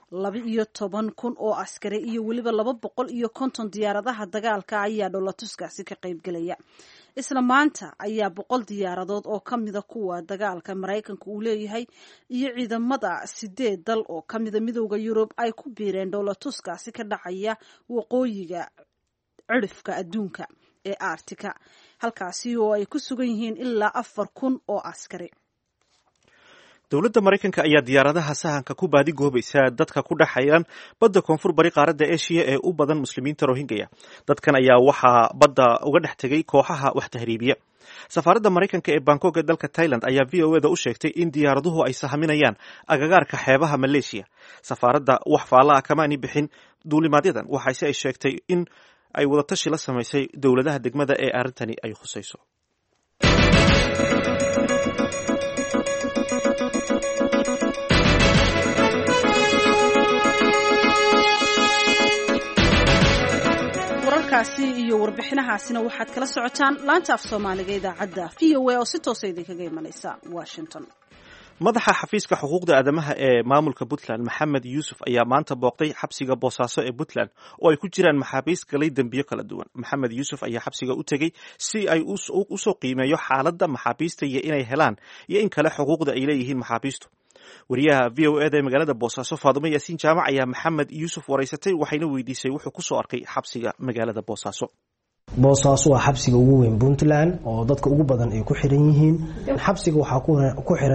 12,000 oo askari iyo weliba 250 diyaaradaha dagaalka ayaa dowlatuskaasi ka qaybgelaya. isla maanta ayaa 100 diyaaradood oo ka mida kuwa dagaalka Mareykanka uu leeyahay iyo ciidamada 8 dal oo ka mida midowga Yurub ay ku biireen dowlatuskaasi ka dhacaya waqooyiga cirifka adduunka ee Arctica, halkaasi oo ay ku sugan yihiin ilaa 4,000 oo askari. dowladda Mareykanka ayaa diyaaradaha sahanka ku baadi goobaysa dadka ku dhaxayaan badda koonfur bari qaaradda Aasiya ee u badan muslimiinta Rohingya. dadkan ayaa waxaa badda uga dhex tegay kooxaha wax tahriibiya. Safaaradda Mareykanka ee Bangkok ee dalka Thailand ayaa VOA-da u sheegtay in diyaaraduhu ay sahaminayaan agagaarka xeebaha Malaysia. Safaaradda wax faalaha kama ani bixin duulimaadyadan, waxaase ay sheegtay in ay wadatashi la samaysay dowladaha degmada ee arrintani ay khusayso. wararkaasi iyo warbixinahaasina waxaad kala socotaan laanta af Soomaaliga idaacadda VOA oo si toos ah idinkaga imanaysa Washington. madaxa xafiiska xuquuqda aadamaha ee maamulka Puntland Maxamed Yuusuf ayaa maanta booqday xabsiga Boosaaso ee Puntland oo ay ku jiraan maxaabiis galay dambiyo kala duwan. Maxamed Yuusuf ayaa xabsiga u tegey si ay u soo qiimeeyo xaaladda maxaabiista iyo inay helaan iyo in kale xuquuqda ay leeyihiin maxaabiistu. wariyaha VOA-da ee magaalada Boosaaso Faadumo Yaasiin Jaamac ayaa Maxamed Yuusuf wareysatay waxayna weydiisay wuxuu ku soo arkay xabsiga magaalada Boosaaso. Boosaaso waa xabsiga ugu weyn Puntland oo dadka ugu badan ay ku xiran yihiin. xabsiga waxaa ku xiran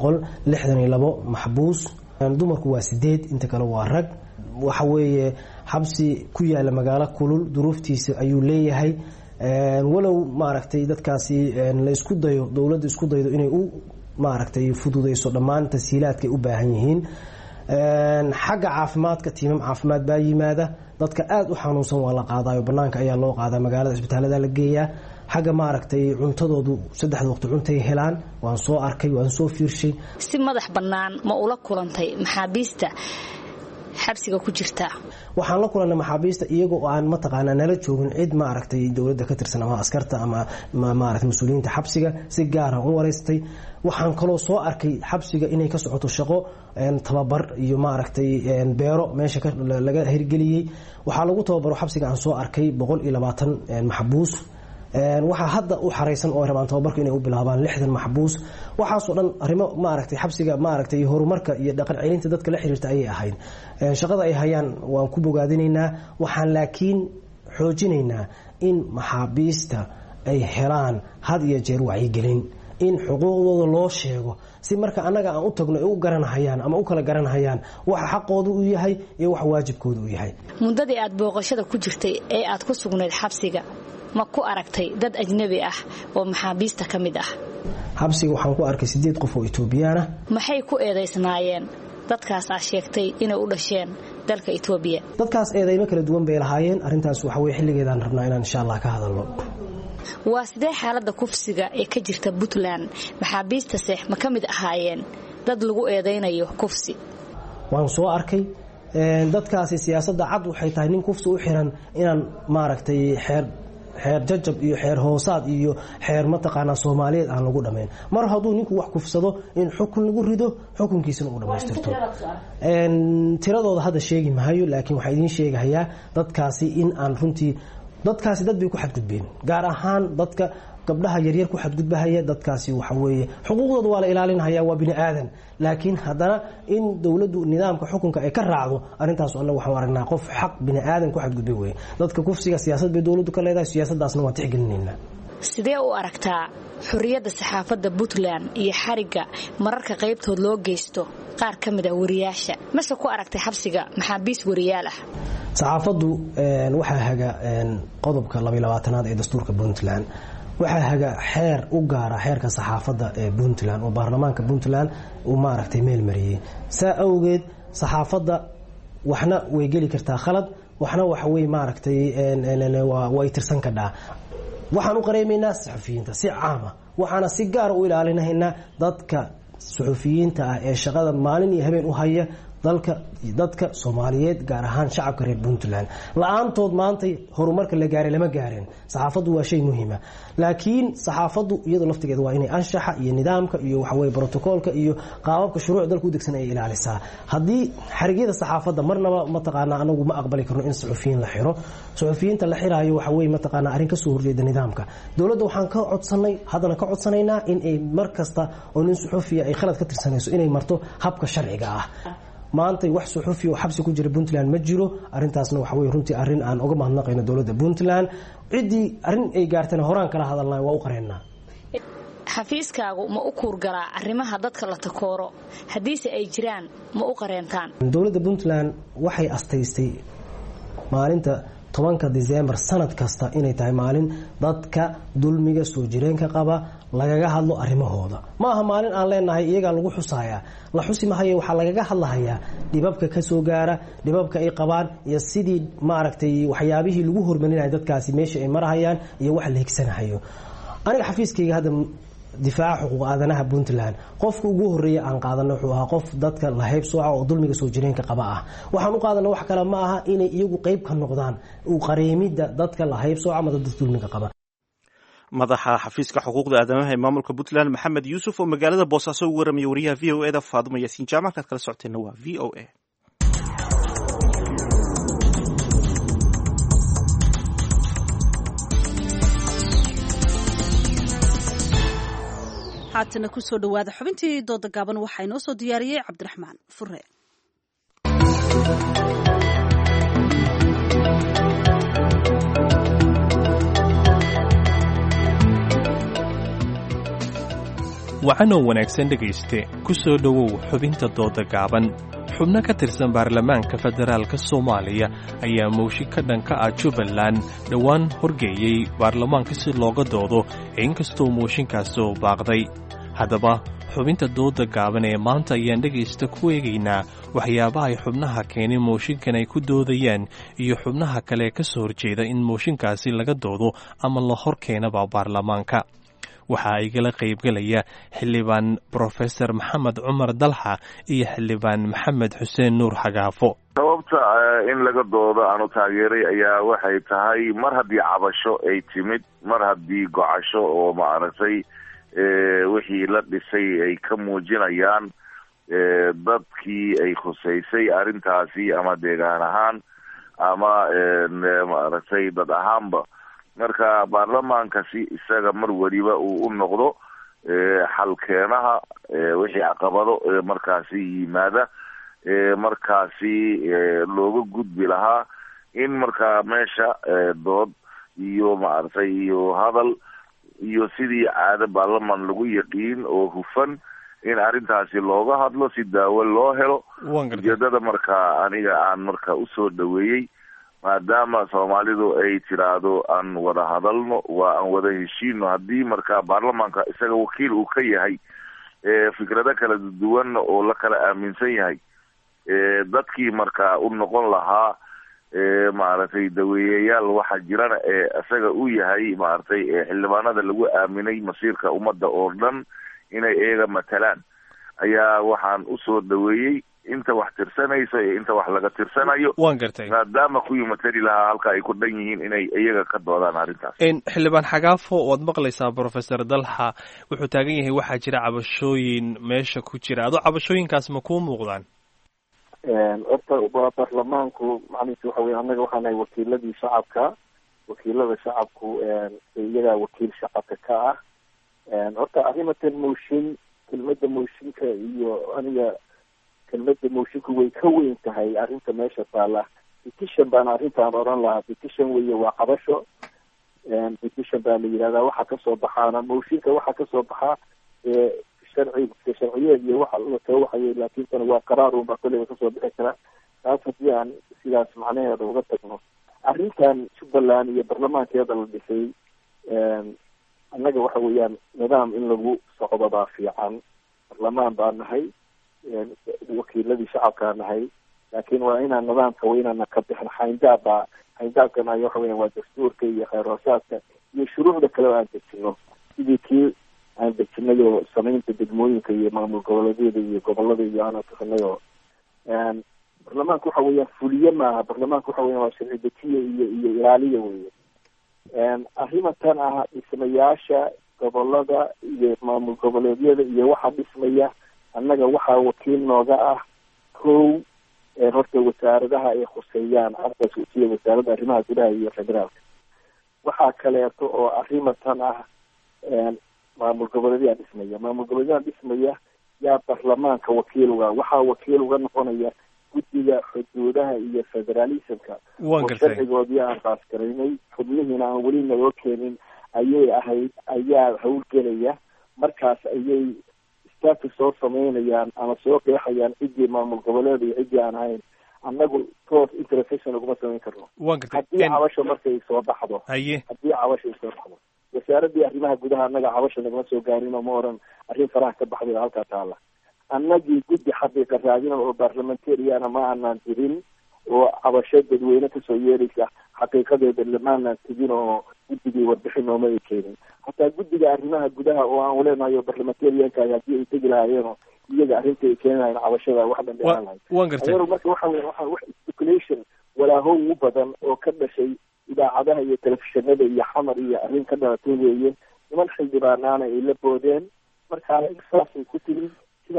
362 maxbuus, dumarku waa 8, inta kale waa rag. waxa weeye xabsi ku yaala magaalo kulul, duruuftiisa ayuu leeyahay. walow maaragtay dadkaasi la isku dayo, dawladda isku daydo inay maaragtay fududeyso dhammaan tashiilaadka ay u baahan yihiin. xagga caafimaadka tiimam caafimaad baa yimaada, dadka aad u xanuunsan waa la qaadayo, banaanka ayaa loo qaadaa, magaalada isbitaalada la geeyaa. xagga maaragtay cuntadoodu 3 waqti cuntay helaan, waan soo arkay, waan soo fiirshay. si madax bannaan ma ula kulantay maxaabiista xabsiga ku jirta? waxaan la kulannay maxaabiista iyagoo aan mataqaanaa nala joogin cid maaragtay dowladda ka tirsan ama askarta ama maaragtay mas'uuliyiinta xabsiga, si gaar ah u wareystay. waxaan kaloo soo arkay xabsiga inay ka socoto shaqo tababar iyo maaragtay beero meesha laga hirgeliyey. waxaa lagu tababaro xabsiga aan soo arkay 120 maxbuus. waxaa hadda u xareysan oo rabaan tababarka inay u bilaabaan 60 maxbuus. waxaasoo dhan arrimo maaragtay xabsiga maaragtay horumarka iyo dhaqan celinta dadka la xiriirta ayay ahayd. shaqada ay hayaan waan ku bogaadinaynaa. waxaan laakiin xoojinaynaa in maxaabiista ay helaan had iyo jeer wacyigelin, in xuquuqdooda loo sheego, si marka annaga aan u tagno ay u garanahayaan ama u kala garanahayaan waxa xaqoodu u yahay iyo waxa waajibkoodu u yahay. muddadii aad booqashada ku jirtay ee aad ku sugnayd xabsiga, ma ku aragtay dad ajnabi ah oo maxaabiista ka mid ah? xabsiga waxaan ku arkay 8 qof oo Itoobiyaan ah. maxay ku eedeysnaayeen dadkaas aad sheegtay inay u dhasheen dalka Itoobiya? dadkaas eedeymo kala duwan bay lahaayeen. arrintaas waxa way xilligeedaan rabnaa inaan insha Allah ka hadalno. waa sidee xaaladda kufsiga ee ka jirta Puntland? maxaabiista ma ka mid ahaayeen dad lagu eedeynayo kufsi? waan soo arkay dadkaasi siyaasadda cad waxay tahay nin kufsi u xiran inaan maaragtay xeer jajab iyo xeer hoosaad iyo xeer mataqaanaa Soomaaliyeed aan lagu dhameyn mar hadduu ninku wax kufsado in xukun lagu rido xukunkiisana uu dhameystirto tiradooda hadda sheegi maayo laakiin waxaa idin sheegayaa dadkaasi in aan runtii dadkaasi dad bay ku xadgudbeen gaar ahaan dadka gabdhaha yaryar ku xadgudbahaya dadkaasi waxa weeye xuquuqdooda waa la ilaalinaya waa bini aadan laakiin haddana in dawladdu nidaamka xukunka ay ka raacdo arintaas annagu waxaan aragnaa qof xaq bini aadan ku xadgudbay weeye dadka kufsiga siyaasad bay dawladdu ka leedahay siyaasadaasna waan tixgelinaynaa sidee u aragtaa xurriyadda saxaafadda Puntland iyo xariga mararka qaybtood loo geysto qaar ka mid ah wariyaasha mase ku aragtay xabsiga maxaabiis wariyaal ah saxaafaddu waxaa haga qodobka 22aad ee dastuurka Puntland waxaa haga xeer u gaara xeerka saxaafadda ee Puntland oo baarlamaanka Puntland uu maaragtay meel mariyay saa awgeed saxaafadda waxna way geli kartaa khalad waxna waxa way maaragtay way tirsan kadhaa waxaan u qareemaynaa saxafiyiinta si caam ah waxaana si gaar u ilaalinaynaa dadka saxafiyiinta ah ee shaqada maalin iyo habeen u haya dadka Soomaaliyeed gaar ahaan shacabka reer Puntland la'aantood maanta horumarka la gaaray lama gaarin saxaafaddu waa shay muhiim ah laakiin saxaafaddu iyadoo laftigeeda waa inay anshaxa iyo nidaamka iyo waxa way protocolka iyo qaababka shuruuc dalka u degsan ay ilaalisaa haddii xarigyada saxaafadda marnaba mataqaana anagu ma aqbali karno in saxafiyiin la xiro saxafiyiinta la xiraayo waxa way mataqaana arrin ka soo horjeeda nidaamka dawladda waxaan ka codsanay haddana ka codsanaynaa in ay mar kasta oo nin saxafiya ay khalad ka tirsanayso inay marto habka sharciga ah maanta wax suxufi oo xabsi ku jira Puntland ma jiro arintaasna waxa way runtii arin aan uga mahadnaqayno dawladda Puntland cidii arin ay gaartana horaan kala hadalnaa waa u qareennaa xafiiskaagu ma u kuurgalaa arrimaha dadka la takooro hadiise ay jiraan ma u qareentaan dawladda Puntland waxay astaystay maalinta 10 December sanad kasta inay tahay maalin dadka dulmiga soo jireenka qaba lagaga hadlo arrimahooda ma aha maalin aan leenahay iyaga lagu xusaaya la xusimahayo waxa lagaga hadlahayaa dibabka ka soo gaara dibabka ay qabaan iyo sidii maaragtay waxyaabihii lagu hormarinayo dadkaasi meesha ay marahayaan iyo wax la higsanayo aniga xafiiskayga hadda difaaca xuquuq aadanaha Puntland qofka ugu horeeya aan qaadano wuxuu ahaa qof dadka la hayb sooca oo dulmiga soo jireenka qaba ah waxaan u qaadanaa wax kale ma aha inay iyagu qayb ka noqdaan u qareemida dadka la hayb sooca ama dadka dulmiga qaba madaxa xafiiska xuquuqda aadanaha ee maamulka Puntland Maxamed Yuusuf oo magaalada Boosaaso u waramay wariyaha VOA da Faaduma Yaasiin Jaamac ka kala socotayna waa VOA haatana ku soo dhawaada xubintii dooda gaaban waxaa inoo soo diyaariyey Cabdiraxmaan Fure waxaanoo wanaagsan dhegayste ku soo dhowow xubinta dooda gaaban xubno ka tirsan baarlamaanka federaalka Soomaaliya ayaa mooshin ka dhanka ah Jubbaland dhowaan horgeeyey baarlamaanka si looga doodo inkastoo mooshinkaas oo baaqday haddaba xubinta dooda gaaban ee maanta ayaan dhegaysta ku eegaynaa waxyaabaha ay xubnaha keenay mooshinkan ay ku doodayaan iyo xubnaha kale ka soo horjeeda in mooshinkaasi laga doodo ama la hor keenaba baarlamaanka waxaa igala qaybgalaya xildhibaan Professor Maxamed Cumar Dalxa iyo xildhibaan Maxamed Xuseen Nuur Xagaafo sababta in laga doodo aanu taageeray ayaa waxay tahay mar haddii cabasho ay timid mar haddii gocasho oo maaragtay wixii la dhisay ay ka muujinayaan dadkii ay khusaysay arrintaasi ama deegaan ahaan ama maaragtay dad ahaanba marka baarlamaankasi isaga mar waliba uu u noqdo xalkeenaha wixii caqabado markaasi yimaada markaasi looga gudbi lahaa in markaa meesha dood iyo maaragtay iyo hadal iyo sidii caado baarlamaan lagu yaqiin oo hufan in arrintaasi looga hadlo si daawo loo helo ujeedada markaa aniga aan marka usoo dhaweeyey maadaama Soomaalidu ay tiraahdo aan wada hadalno waa aan wada heshiino haddii markaa baarlamaanka isaga wakiil uu ka yahay fikrado kala duwan oo la kala aaminsan yahay dadkii markaa u noqon lahaa maaragtay daweeyayaal waxa jirana isaga uu yahay maaragtay xildhibaanada lagu aaminay masiirka ummadda oo dhan inay eega matalaan ayaa waxaan usoo dhaweeyey inta wax tirsanayso iyo inta wax laga tirsanayo. waan gartay maadaama kuwii matali lahaa halka ay ku dhan yihiin inay iyaga ka doodaan arrintaas. xildhibaan xagaafo waad maqlaysaa professor Dalxa wuxuu taagan yahay waxaa jira cabashooyin meesha ku jira adoo cabashooyinkaas ma kuu muuqdaan? horta waa baarlamaanku macnihiisu waxa weeye annaga waxaan nahay wakiiladii shacabka. wakiilada shacabku iyagaa wakiil shacabka ka ah. horta arrimatan mooshin kelmadda mooshinka iyo aniga kelmadda moshinku way ka weyn tahay arrinta meesha taala. petition baan arrintaan oran lahaa. petition weeye waa qabasho. petition baa la yidhahdaa waxa kasoo baxaana mooshinka waxa kasoo baxaa sharciyeed iyo waxa latoo waxay laakiin tan waa qaraar unbaa kolleyba kasoo bixi kara. taas haddii aan sidaas macnaheeda uga tagno arrintan Jubbaland iyo baarlamaankeeda la dhisay annaga waxa weeyaan nidaam in lagu socdo baa fiican. baarlamaan baa nahay wakiiladii shacabkaa nahay laakiin waa inaan nidaamka weynaana ka bixin xayndaabkana waxa weeyaan waa dastuurka iyo kheyr hoosaadka iyo shuruucda kale oo aan dejino sidii kii aan dejinay oo samaynta degmooyinka iyo maamul goboleedyada iyo gobolada iyo aan tukanay oo baarlamaanka waxa weeyaan fuliye maaha. baarlamaanka waxa weeyaan waa sharci dejiye iyo ilaaliya weeye. arrimatan ah dhismayaasha gobolada iyo maamul goboleedyada iyo waxa dhismaya annaga waxaa wakiil nooga ah kow horta wasaaradaha ay khuseeyaan arkaas usiya wasaaradda arrimaha gudaha iyo federaalka. waxaa kaleeto oo arrimatan ah maamul goboleedyaa dhismaya. maamul goboleedyaa dhismaya yaa baarlamaanka wakiil uga waxaa wakiil uga noqonaya guddiga xuduudaha iyo federalismka oo sharcigoodii aan qaasgaraynay xubnihiina aan weli nagoo keenin ayay ahayd ayaa hawlgelaya. markaas ayay status soo samaynayaan ama soo qeexayaan ciddii maamul goboleed iyo ciddii aan ahayn. annagu toos intercession uguma samayn karno haddii cabasho markay soo baxdo. haddii cabasho ay soo baxdo wasaaradii arrimaha gudaha annaga cabasho nagama soo gaarin oo ma oran arrin faraha ka baxday halkaa taala. annagii guddi xaqiiqa raadina oo baarlamentariana ma aanaan jirin oo cabasho dadweyne kasoo yeeraysa xaqiiqadeeda lamaanaan tegin oo guddigii warbixin nooma ay keenin. hataa guddiga arrimaha gudaha oo aan uleenahay oo baarlamentarianka haddii ay tegi lahaayeenoo iyaga arrinta ay keeni lahayn cabashada wax dhan dheeraan lahayd. marka waxa weya waxa wax speculation walaahow u badan oo ka dhashay idaacadaha iyo telefishinada iyo xamar iyo arrin ka dhalatay weeye. niman xildhibaanaana ay la boodeen markaa saasay ku tiri.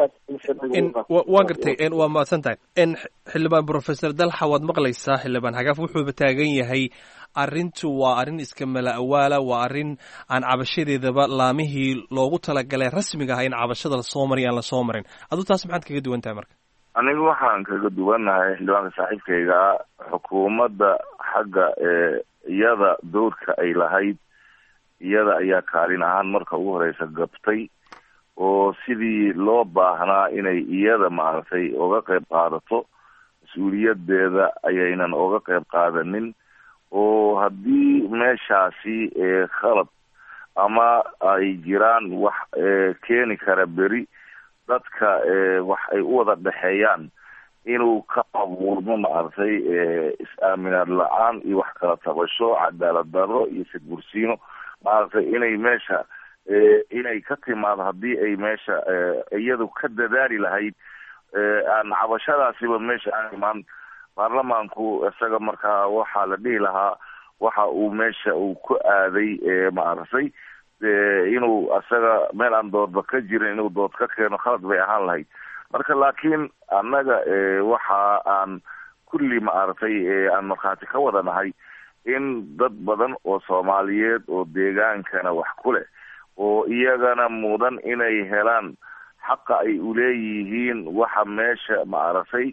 waan gartay waa mahadsan tahay. xildhibaan professor Dalxa waad maqlaysaa xildhibaan xagaaf wuxuuba taagan yahay arrintu waa arrin iska mala awaala waa arrin aan cabashadeedaba laamihii loogu talagalay rasmiga ah in cabashada lasoo mariy aan lasoo marin. aduu taas maxaad kaga duwan tahay marka? anigu waxaan kaga duwannahay xildhibaanka saaxiibkayga xukuumadda xagga iyada dowrka ay lahayd iyada ayaa kaalin ahaan marka ugu horeysa gabtay oo sidii loo baahnaa inay iyada maaragtay oga qayb qaadato mas-uuliyadeeda ayaynan oga qayb qaadanin. oo haddii meeshaasi khalad ama ay jiraan wax keeni kara beri dadka wax ay u wada dhexeeyaan inuu ka abuurmo maaragtay is-aaminaad la-aan iyo wax kala tabasho cadaalad darro iyo sidbursiino maaragtay inay meesha inay ka timaado haddii ay meesha iyadu ka dadaali lahayd aan cabashadaasiba meesha aan imaan. baarlamaanku isaga markaa waxaa la dhihi lahaa waxa uu meesha uu ku aaday maaragtay inuu isaga meel aan doodba ka jirin inuu dood ka keeno khalad bay ahaan lahayd. marka laakiin annaga waxa aan kulli maaragtay aan markhaati ka wada nahay in dad badan oo soomaaliyeed oo deegaankana wax ku leh oo iyagana mudan inay helaan xaqa ay uleeyihiin waxa meesha maaragtay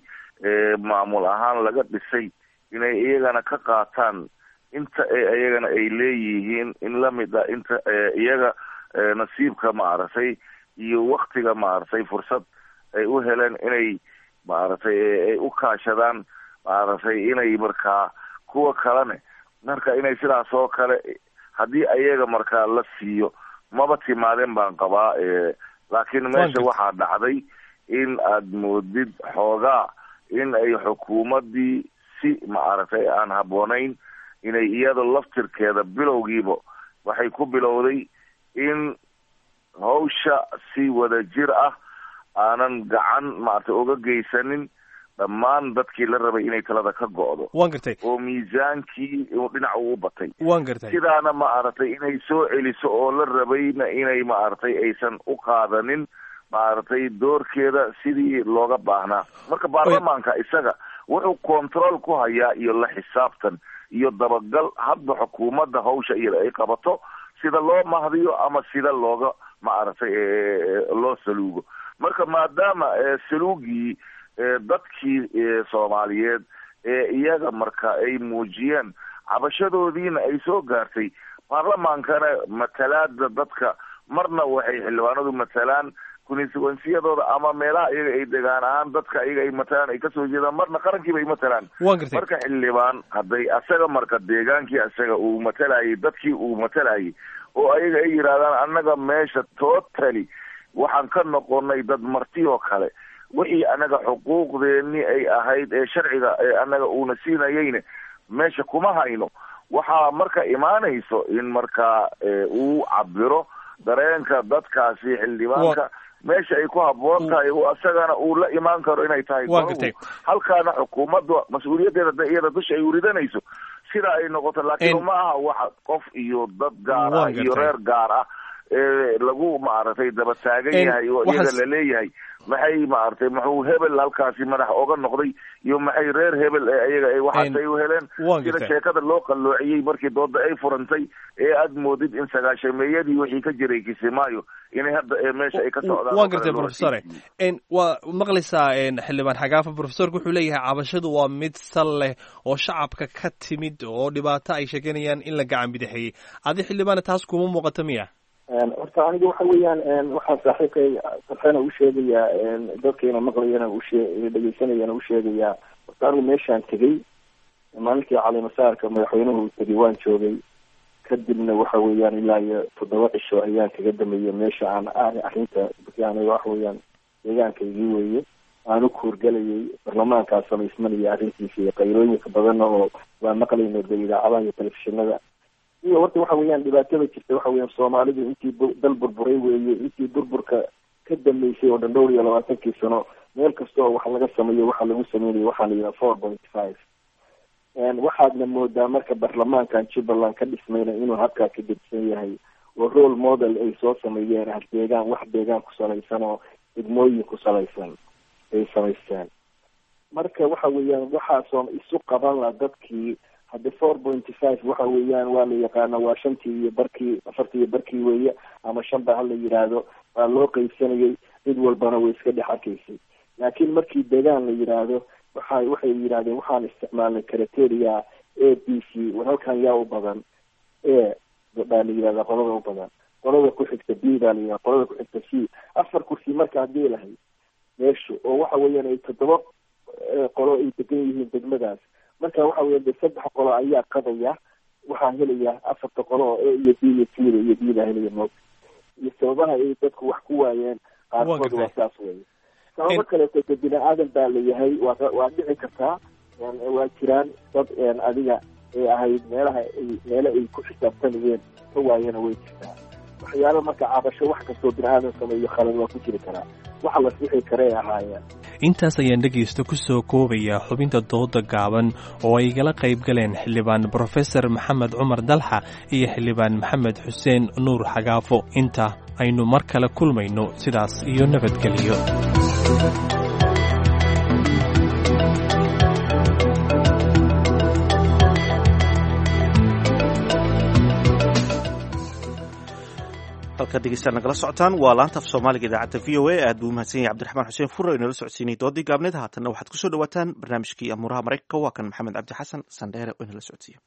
maamul ahaan laga dhisay inay iyagana ka qaataan inta iyagana ay leeyihiin in lamid a inta iyaga nasiibka maaragtay iyo waktiga maaragtay fursad ay u heleen inay maaragtay ay u kaashadaan maaragtay inay markaa kuwa kalene marka inay sidaas oo kale haddii iyaga markaa la siiyo maba timaadeen baan qabaa. laakiin meesha waxaa dhacday in aad moodid xoogaa in ay xukuumaddii si maaragtay aan habboonayn inay iyada laftirkeeda bilowgiiba waxay ku bilowday in hawsha si wada jir ah aanan gacan maaragtay uga geysanin dhammaan dadkii la rabay inay talada ka go'do. waan gartay. oo miisaankii dhinac uu batay. waan gartay. sidaana maaragtay inay soo celiso oo la rabayna inay maaragtay aysan u qaadanin maaragtay doorkeeda sidii looga baahnaa. marka baarlamaanka isaga wuxuu control ku hayaa iyo la xisaabtan iyo dabagal hadba xukuumadda hawsha iyada ay qabato sida loo mahdiyo ama sida looga maaragtay loo saluugo. marka maadaama saluugii dadkii soomaaliyeed iyaga marka ay muujiyeen cabashadoodiina ay soo gaartay baarlamaankana matalaada dadka marna waxay xildhibaanadu matalaan constituensiyadooda ama meelaha iyaga ay degaan ahaan dadka iyaga ay matalaan ay kasoo jeedaan marna qarankiiba ay matalaan. marka xildhibaan hadday asaga marka deegaankii asaga uu matalayay dadkii uu matalayay oo ayaga ay yidhahdaan annaga meesha totally waxaan ka noqonay dad marti oo kale wixii anaga xuquuqdeeni ay ahayd ee sharciga ee anaga uuna siinayeyne meesha kuma hayno. waxaa marka imaanayso in markaa uu cabiro dareenka dadkaasi xildhibaanka meesha ay ku habboon tahay asagana uu la imaan karo inay tahay halkaana xukuumadda mas-uuliyaddeeda iyada dusha ay uridanayso sida ay noqoto. laakiin ma aha waxa qof iyo dad gaar ah iyo reer gaar ah lagu maaragtay daba taagan yahay oo iyada la leeyahay maxay maaragtay muxuu hebel halkaasi madax oga noqday iyo maxay reer hebel iyaga ay waxaasay u heleen sida sheekada loo qalloociyey markii dooda ay furantay ee aad moodid in sagaashameeyadii wixii ka jiray Kismaayo inay hadda meesha ay ka socdaan. waan gartay professor waa maqlaysaa xildhibaan xagaafo professorku wuxuu leeyahay cabashadu waa mid sal leh oo shacabka ka timid oo dhibaato ay sheeganayaan in la gacan bidixeeyey. adi xildhibaan taas kuma muuqato miya? horta aniga waxa weeyaan waxaan saaxiibkay sarxena u sheegayaa dadkayna maqlayana dhegeysanayana u sheegayaa horta anigu meeshaan tegey maalintii calimasaarka madaxweynuhu uu tegey waan joogay kadibna waxa weeyaan ilaa iyo 7 cisho ayaan kaga dameeyey meesha aan arrinta yani waxa weeyaan deegaankaygii weeye aan u kuurgalayay baarlamaankaa samaysmanaya arrintiisa iyo qayrooyinka badanna oo waa maqlayno de idaacadaha iyo telefishinada iyo horta waxa weeyaan dhibaatada jirta waxa weeyaan soomaalidu intii dal burburay weeye intii burburka ka dambeysay oo dhan 22 sano meel kasta oo wax laga sameeyo waxa lagu sameeyay waxa la yiraahdo 4.5 waxaadna moodaa marka baarlamaankan Jubbaland ka dhismayna inuu habka ka dibsan yahay oo role model ay soo sameeyeen deegaan wax deegaan ku salaysan oo degmooyin ku salaysan ay samaystaan. marka waxa weeyaan waxa soo isu qaban la dadkii hadda 4.5 waxa weeyaan waa la yaqaana waa 5 iyo barkii 4 iyo barkii weeye ama 5 ba la yiraahdo waa loo qaybsanayay mid walbana way iska dhex arkaysay. laakiin markii deegaan la yiraahdo waxay yiraahdeen waxaan isticmaalnay criteria ABC halkan yaa u badan baa la yiraahdaa qolada u badan qolada ku xigta B baa la yiraahdaa qolada ku xigta C 4 kursi marka hadii lahayd meeshu oo waxa weeyaan ay 7 qolo ay degan yihiin degmadaas marka waxa weeyaan 3 qolo ayaa qadaya waxaa helaya 4 qolo oo A iyo B iyo C iyo D baa helaya moog iyo sababaha ay dadku wax ku waayeen qaarkood waa saas weeye. sababo kale oo bini'aadan baa leeyahay waa dhici kartaa waa jiraan dad adiga ay ahayd meelaha ay ku xisaabtanayeen ka waayana way jirtaa waxyaalo marka cabasho wax kastoo bini'aadan sameeyo khalad waa ku jiri karaa waxa la sixi karay ahaayeen. intaas ayaan dhegaysta ku soo koobaya xubinta dooda gaaban oo ay igala qayb galeen xildhibaan professor maxamed cumar dalxa iyo xildhibaan maxamed xuseen nuur xagaafo. inta aynu mar kale kulmayno sidaas iyo nabadgelyo. halka dhegeystayaal nagala socotaan waa laanta af soomaaliga idaacadda v o a aad buu umahadsan yahay cabdiraxmaan xuseen fure inala socodsiinay doodii gaabneed haatanna waxaad kusoo dhawaataan barnaamijkii amuuraha maraykanka waa kan maxamed cabdi xasan sandheere oo inala socodsiiyo.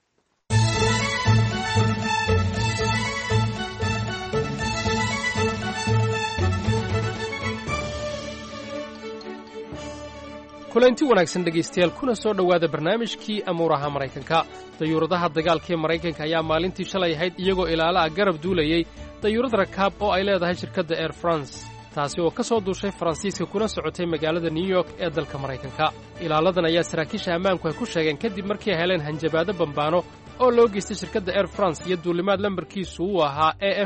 kulanti wanaagsan dhegaystayaal kuna soo dhowaada barnaamijkii amuuraha maraykanka. dayuuradaha dagaalka ee maraykanka ayaa maalintii shalay ahayd iyagoo ilaalaha garab duulayay dayuurad rakaab oo ay leedahay shirkadda air france taasi oo ka soo duushay faransiiska kuna socotay magaalada new york ee dalka maraykanka. ilaaladan ayaa saraakiisha ammaanku ay ku sheegeen kadib markii ay heleen hanjabaado bambaano oo loo geystay shirkadda air france iyo duulimaad lambarkiisu uu ahaa af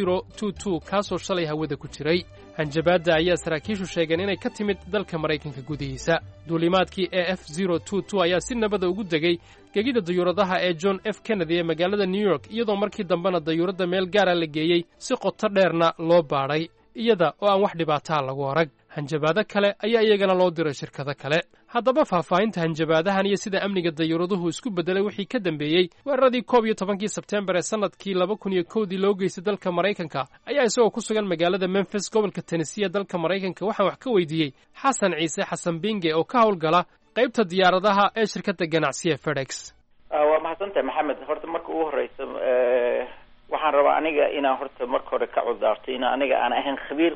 022 kaasoo shalay hawada ku jiray hanjabaadda ayaa saraakiishu sheegeen inay ka timid dalka maraykanka gudihiisa duulimaadkii af 022 ayaa si nabada ugu degay gegida dayuuradaha ee john f kennedy ee magaalada new york iyadoo markii dambena dayuuradda meel gaara la geeyey si qoto dheerna loo baadhay iyada oo aan wax dhibaataa lagu arag hanjabaado kale ayaa iyagana loo diray shirkado kale haddaba faahfaahinta hanjabaadahan iyo sida amniga dayuuraduhu isku beddelay wixii ka dambeeyey weeraradii 11 sebteembar ee sannadkii 2001 loo geystay dalka maraykanka ayaa isagoo ku sugan magaalada memphis gobolka tennessee ee dalka maraykanka waxaan wax ka weydiiyey xasan ciise xasan binge oo ka howlgala qaybta diyaaradaha ee shirkadda ganacsiga fedex waa mahadsantahay maxamed horta marka ugu horreysa waxaan rabaa aniga inaan horta marka hore ka cudaarto in aniga aan ahayn khabiir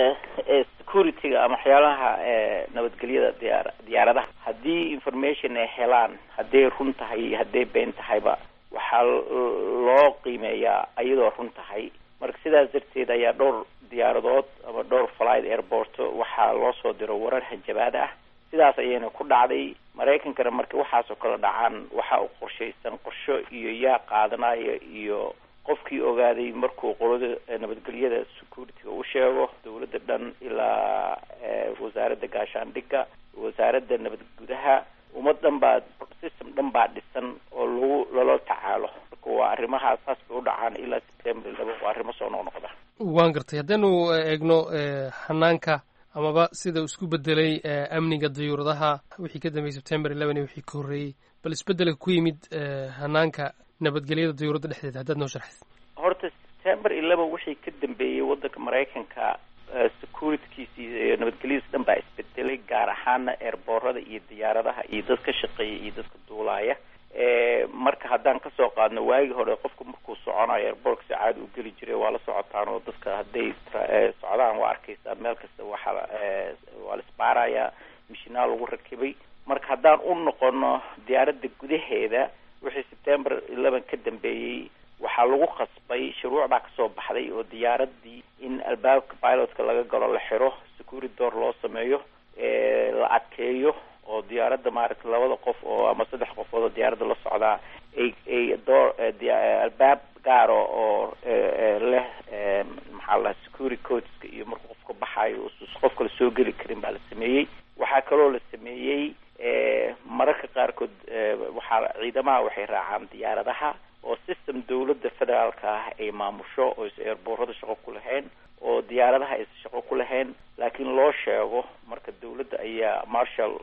security-ga ama waxyaalaha nabadgelyada diyaaradaha haddii information ay helaan hadday run tahay hadday been tahayba waxaa loo qiimeeyaa iyadoo run tahay marka sidaas darteed ayaa dhowr diyaaradood ama dhowr flight airport waxaa loo soo diro warar hanjabaad ah sidaas ayayna ku dhacday maraykankana marka waxaasoo kale dhacaan waxa uu qorshaysan qorsho iyo yaa qaadanaya iyo qofkii ogaaday markuu qolada nabadgelyada security-ga u sheego dawladda dhan ilaa wasaaradda gaashaandhigga wasaaradda nabadgudaha ummad dhan baa system dhan baa dhisan oo lala tacaalo marka waa arrimahaas saas bay u dhacaan ilaa September 2 waa arrimo soo noqnoqda waan gartay haddaynu eegno hanaanka amaba sida uu isku bedelay amniga dayuuradaha wixii ka dambeeyay September 11 iyo wixii ka horreeyay bal isbedelka ku yimid hanaanka nabadgelyada dayuuradda dhexdeeda haddaad noo sharxid horta September 11 wixii ka dambeeyay waddanka maraykanka security-kiisii iyo nabadgelyadiisa dhan baa isbedelay gaar ahaana airborada iyo diyaaradaha iyo dadka shaqeeya iyo dadka duulaya marka haddaan kasoo qaadno waagii hore qofku markuu soconayo airbortka si caadi u geli jiray waa la socotaan oo dadka hadday socdaan waa arkaysaa meel kasta waa la isbaarayaa mishinaal lagu rakibay marka haddaan u noqono diyaaradda gudaheeda wixii September 11 ka dambeeyay waxaa lagu khasbay shuruuc baa kasoo baxday oo diyaaradii in albaabka pilotka laga galo la xiro security door loo sameeyo la adkeeyo oo diyaaradda maaragtay labada qof oo ama saddex qofood oo diyaaradda la socdaa ay door albaab gaaro oo leh maxaa la security codeska iyo marka qofka baxayo qof kale soo geli karin baa la sameeyey waxaa kaloo la sameeyey mararka qaarkood waxaa ciidamaha waxay raacaan diyaaradaha oo system dawladda federaalka ah ay maamusho oo is airborada shaqo ku lahayn oo diyaaradaha aysan shaqo ku lahayn laakiin loo sheego marka dawladda ayaa marshal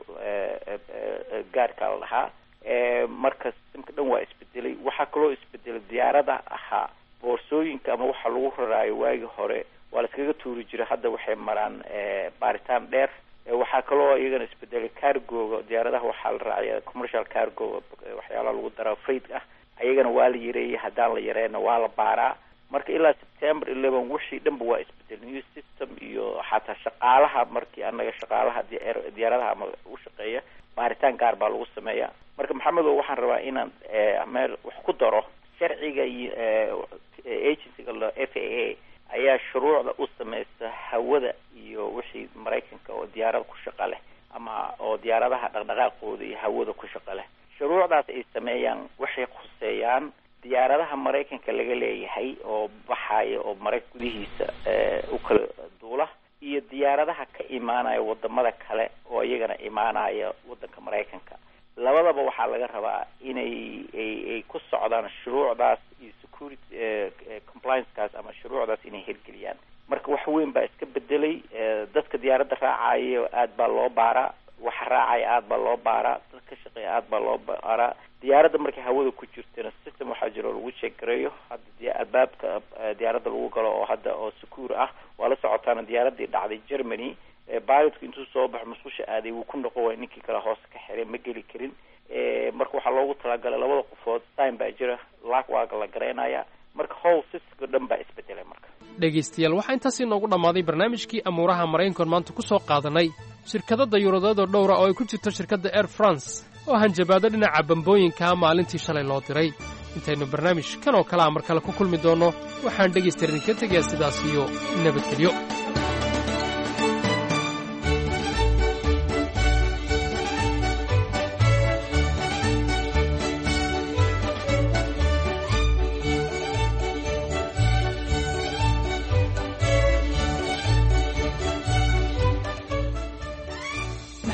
gaarka la lahaa marka systemka dhan waa isbedelay waxaa kaloo isbedelay diyaarada ahaa boorsooyinka ama waxa lagu raraayo waagii hore waa la iskaga tuuri jiray hadda waxay maraan baaritaan dheer waxaa kaloo iyagana isbedelay cargoga diyaaradaha waxaa la raacaya commercial cargo waxyaalaha lagu daraa freight ah ayagana waa la yareeyay haddaan la yareena waa la baaraa marka ilaa September 11 wixii dhanba waa isbedel new system iyo xataa shaqaalaha markii anaga shaqaalaha diyaaradaha ama u shaqeeya baaritaan gaar baa lagu sameeyaa marka maxamedow waxaan rabaa inaan meel wax ku daro sharciga agencyga la FAA ayaa shuruucda u sameysa hawada iyo wixii maraykanka oo diyaarad ku shaqo leh ama oo diyaaradaha dhaqdhaqaaqooda iyo hawada ku shaqo leh shuruucdaas ay sameeyaan waxay khuseeyaan diyaaradaha maraykanka laga leeyahay oo baxaya oo maraykanka gudihiisa u kala duula iyo diyaaradaha ka imaanaya wadamada kale oo iyagana imaanaya wadanka maraykanka labadaba waxaa laga rabaa inay ay ku socdaan shuruucdaas iyo security compliance-kaas ama shuruucdaas inay hirgeliyaan marka wax weyn baa iska bedelay dadka diyaaradda raacaya aad baa loo baaraa waxa raacaya aad baa loo baaraa dadka shaqeeya aad baa loo baaraa diyaaradda markay hawada ku jirtana system waxaa jiro lagu sheegareeyo hadda albaabka diyaaradda lagu galo oo hadda oo secure ah waa la socotaana diyaaraddii dhacday Germany pilotku intuu soo baxo musqusha aaday wuu ku noqon waay ninkii kale hoos ka xiray ma geli karin marka waxaa loogu talagalay labada qofood time baa jira laag waaga la garaynaya marka whole systemka dhan baa isbedelay marka dhegaystayaal waxaa intaasi noogu dhammaaday barnaamijkii amuuraha maraykanka maanta ku soo qaadanay shirkado dayuuradeed oo dhowra oo ay ku jirto shirkadda Air France oo hanjabaado dhinaca bambooyinka maalintii shalay loo diray intaynu barnaamij kan oo kale mar kale ku kulmi doonno waxaan dhegaystayaal idinka tegayaa sidaas iyo nabadgelyo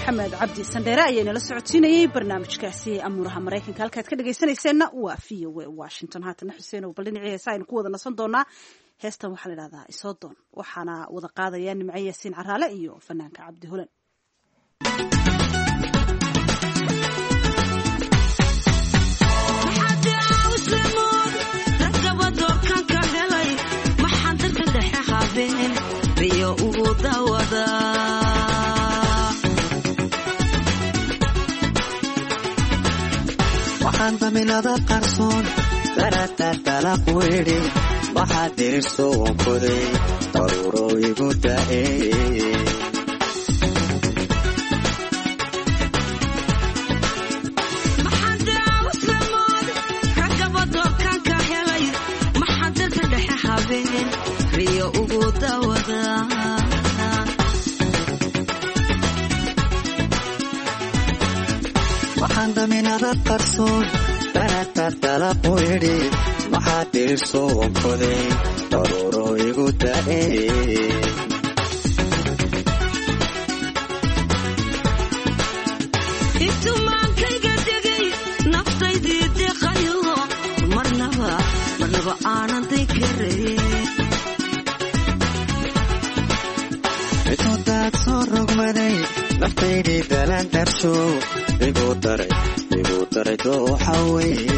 maxamed cabdi sandheere ayaa inala socodsiinayey barnaamijkaasi amuuraha maraykanka halkaad ka dhegaysanayseena waa v o a washington haatana xuseen oo bal dhinacii heesa aynu ku wada nasan doonaa heestan waxaa la idhahdaa isoodoon waxaana wada qaadaya nimco yaasiin caraale iyo fanaanka cabdi hulan waxaan daminada qarsoon daratartalaq weedhi waxaa dirirso wankoday daruuro igu da'e waxaan daminada qarsoon daratartalaq weedhi waxaa dirirso wankoday daruuro igu da'e intumaankayga degay naftaydii deqayo marnaba aanan daykaree intudaad soo rogmaday naftaydii dalaan darsho igu daray dooxa weye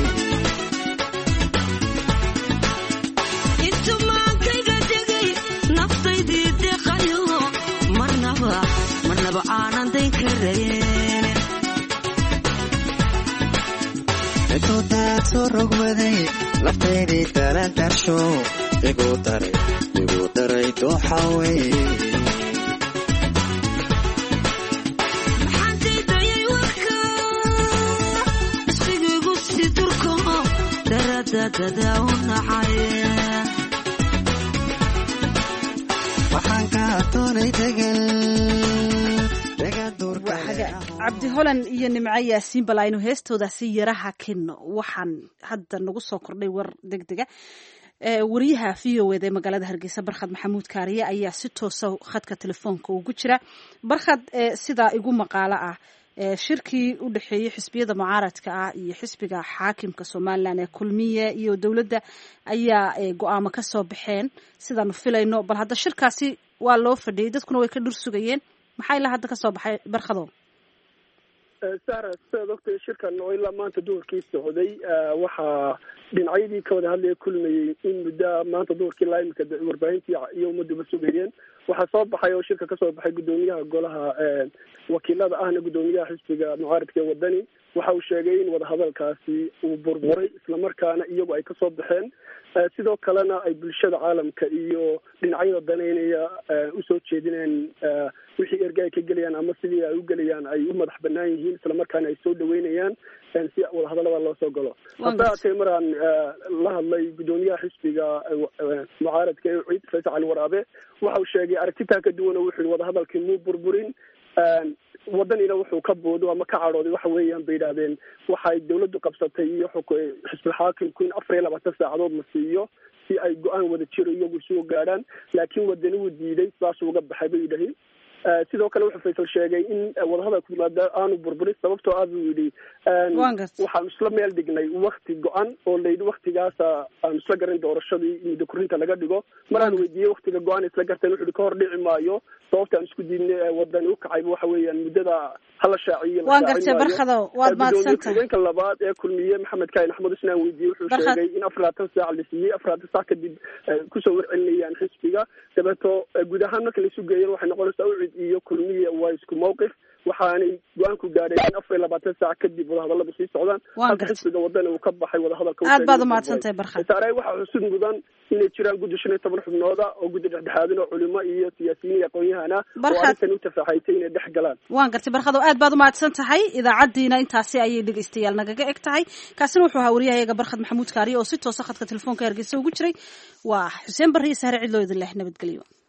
intumaankayga degay naftaydii deqayo marnaba aanan dayn kareen intudaad soo rogmaday naftaydii dalaan darsho igu daray dooxa weye waxaan ka doonay cabdi holan iyo nimco yaasiin bal aynu heestoodaasi yaraha kinno waxaan hadda nagu soo kordhay war degdega wariyaha v o eda ee magaalada hargeysa barkhad maxamuud kaariye ayaa si toosa khadka telefoonka ugu jira barkhad sidaa igu maqaalo ah shirkii u dhexeeyey xisbiyada mucaaradka ah iyo xisbiga xaakimka somalilan ee kulmiye iyo dowladda ayaa go-aamo ka soo baxeen sidaanu filayno bal hadda shirkaasi waa loo fadhiyey dadkuna way ka dhur sugayeen maxaa ilaa hadda ka soo baxay barkhado sara sidaad ogtay shirkan oo ilaa maanta duhurkii socday waxaa dhinacyadii ka wada hadlaya kulmayey in muddo maanta duhurkii ilaa imika warbaahintii iyo ummadduba sugayeen waxaa soo baxay oo shirka kasoo baxay guddoomiyaha golaha wakiilada ahna guddoomiyaha xisbiga mucaaradka ee wadani waxa uu sheegay in wadahadalkaasi uu burburay islamarkaana iyagu ay kasoo baxeen sidoo kalena ay bulshada caalamka iyo dhinacyada daneynaya usoo jeedineen wixii erga ay ka gelayaan ama sidii ay u gelayaan ay u madax banaan yihiin islamarkaana ay soo dhaweynayaan si wadahadalada loo soo galo hase haatee maraan la hadlay guddoomiyaha xisbiga mucaaradka ee ciid faysal cali waraabe waxa uu sheegay aragtitaa ka duwan oo wuxuu yihi wadahadalkii muu burburin wadanina wuxuu ka boodo ama ka cadhooday waxa weeyaan bay yidhaahdeen waxay dawladdu qabsatay iyo xisbul xaakimku in 24 saacadood la siiyo si ay go-aan wada jiro iyagu isugu gaadhaan laakiin wadani wuu diiday saasuu uga baxay bay yidhahi sidoo kale wuxuu faysal sheegay in wadahadalku maada aanu burburin sababtoo ah buu yidhi waxaan isla meel dhignay wakti go-an oo layidhi waktigaasa aan isla garan doorashadii muddo korinta laga dhigo maraan weydiiyey waktiga go-an isla garteen wuxu ka hor dhici maayo sababta aan isku diidnay wadani ukacayba waxa weeyaan muddada hala shaaciyo waan gartay barkado waad maadsantahay hoggaanka labaad ee kulmiye maxamed kaahin axmed isnaan weydiiyey wuxuu sheegay in 24 saac la siiyey 24 saac kadib kusoo warcelinayaan xisbiga dabeeto guud ahaan marka la isu geeyo waxay noqonaysaa ucid iyo kulmiye waa isku mawqif waxaanay go-aanku gaadhay in 24 saac kadib wadahadaladu sii socdaan halka xisbiga wadana uu ka baxay wadahadalka aad baad umahadsantahay barkad saaray waxaa xusud mudan inay jiraan guddi 15 xubnooda oo guddi dhexdhexaadin oo culimo iyo siyaasiyiin iyo aqoon-yahana oo arrintan u tafaxaytay inay dhex galaan waan gartay barkado aad baad umahadsan tahay idaacaddiina intaasi ayay dhegaystayaal nagaga eg tahay kaasina wuxuu ahaa wariyahayaga barkhad maxamuud kaariye oo si toosa khadka telefoonka hargeysa ugu jiray waa xuseen barre iyo sahre cidloo idin leh nabadgelyo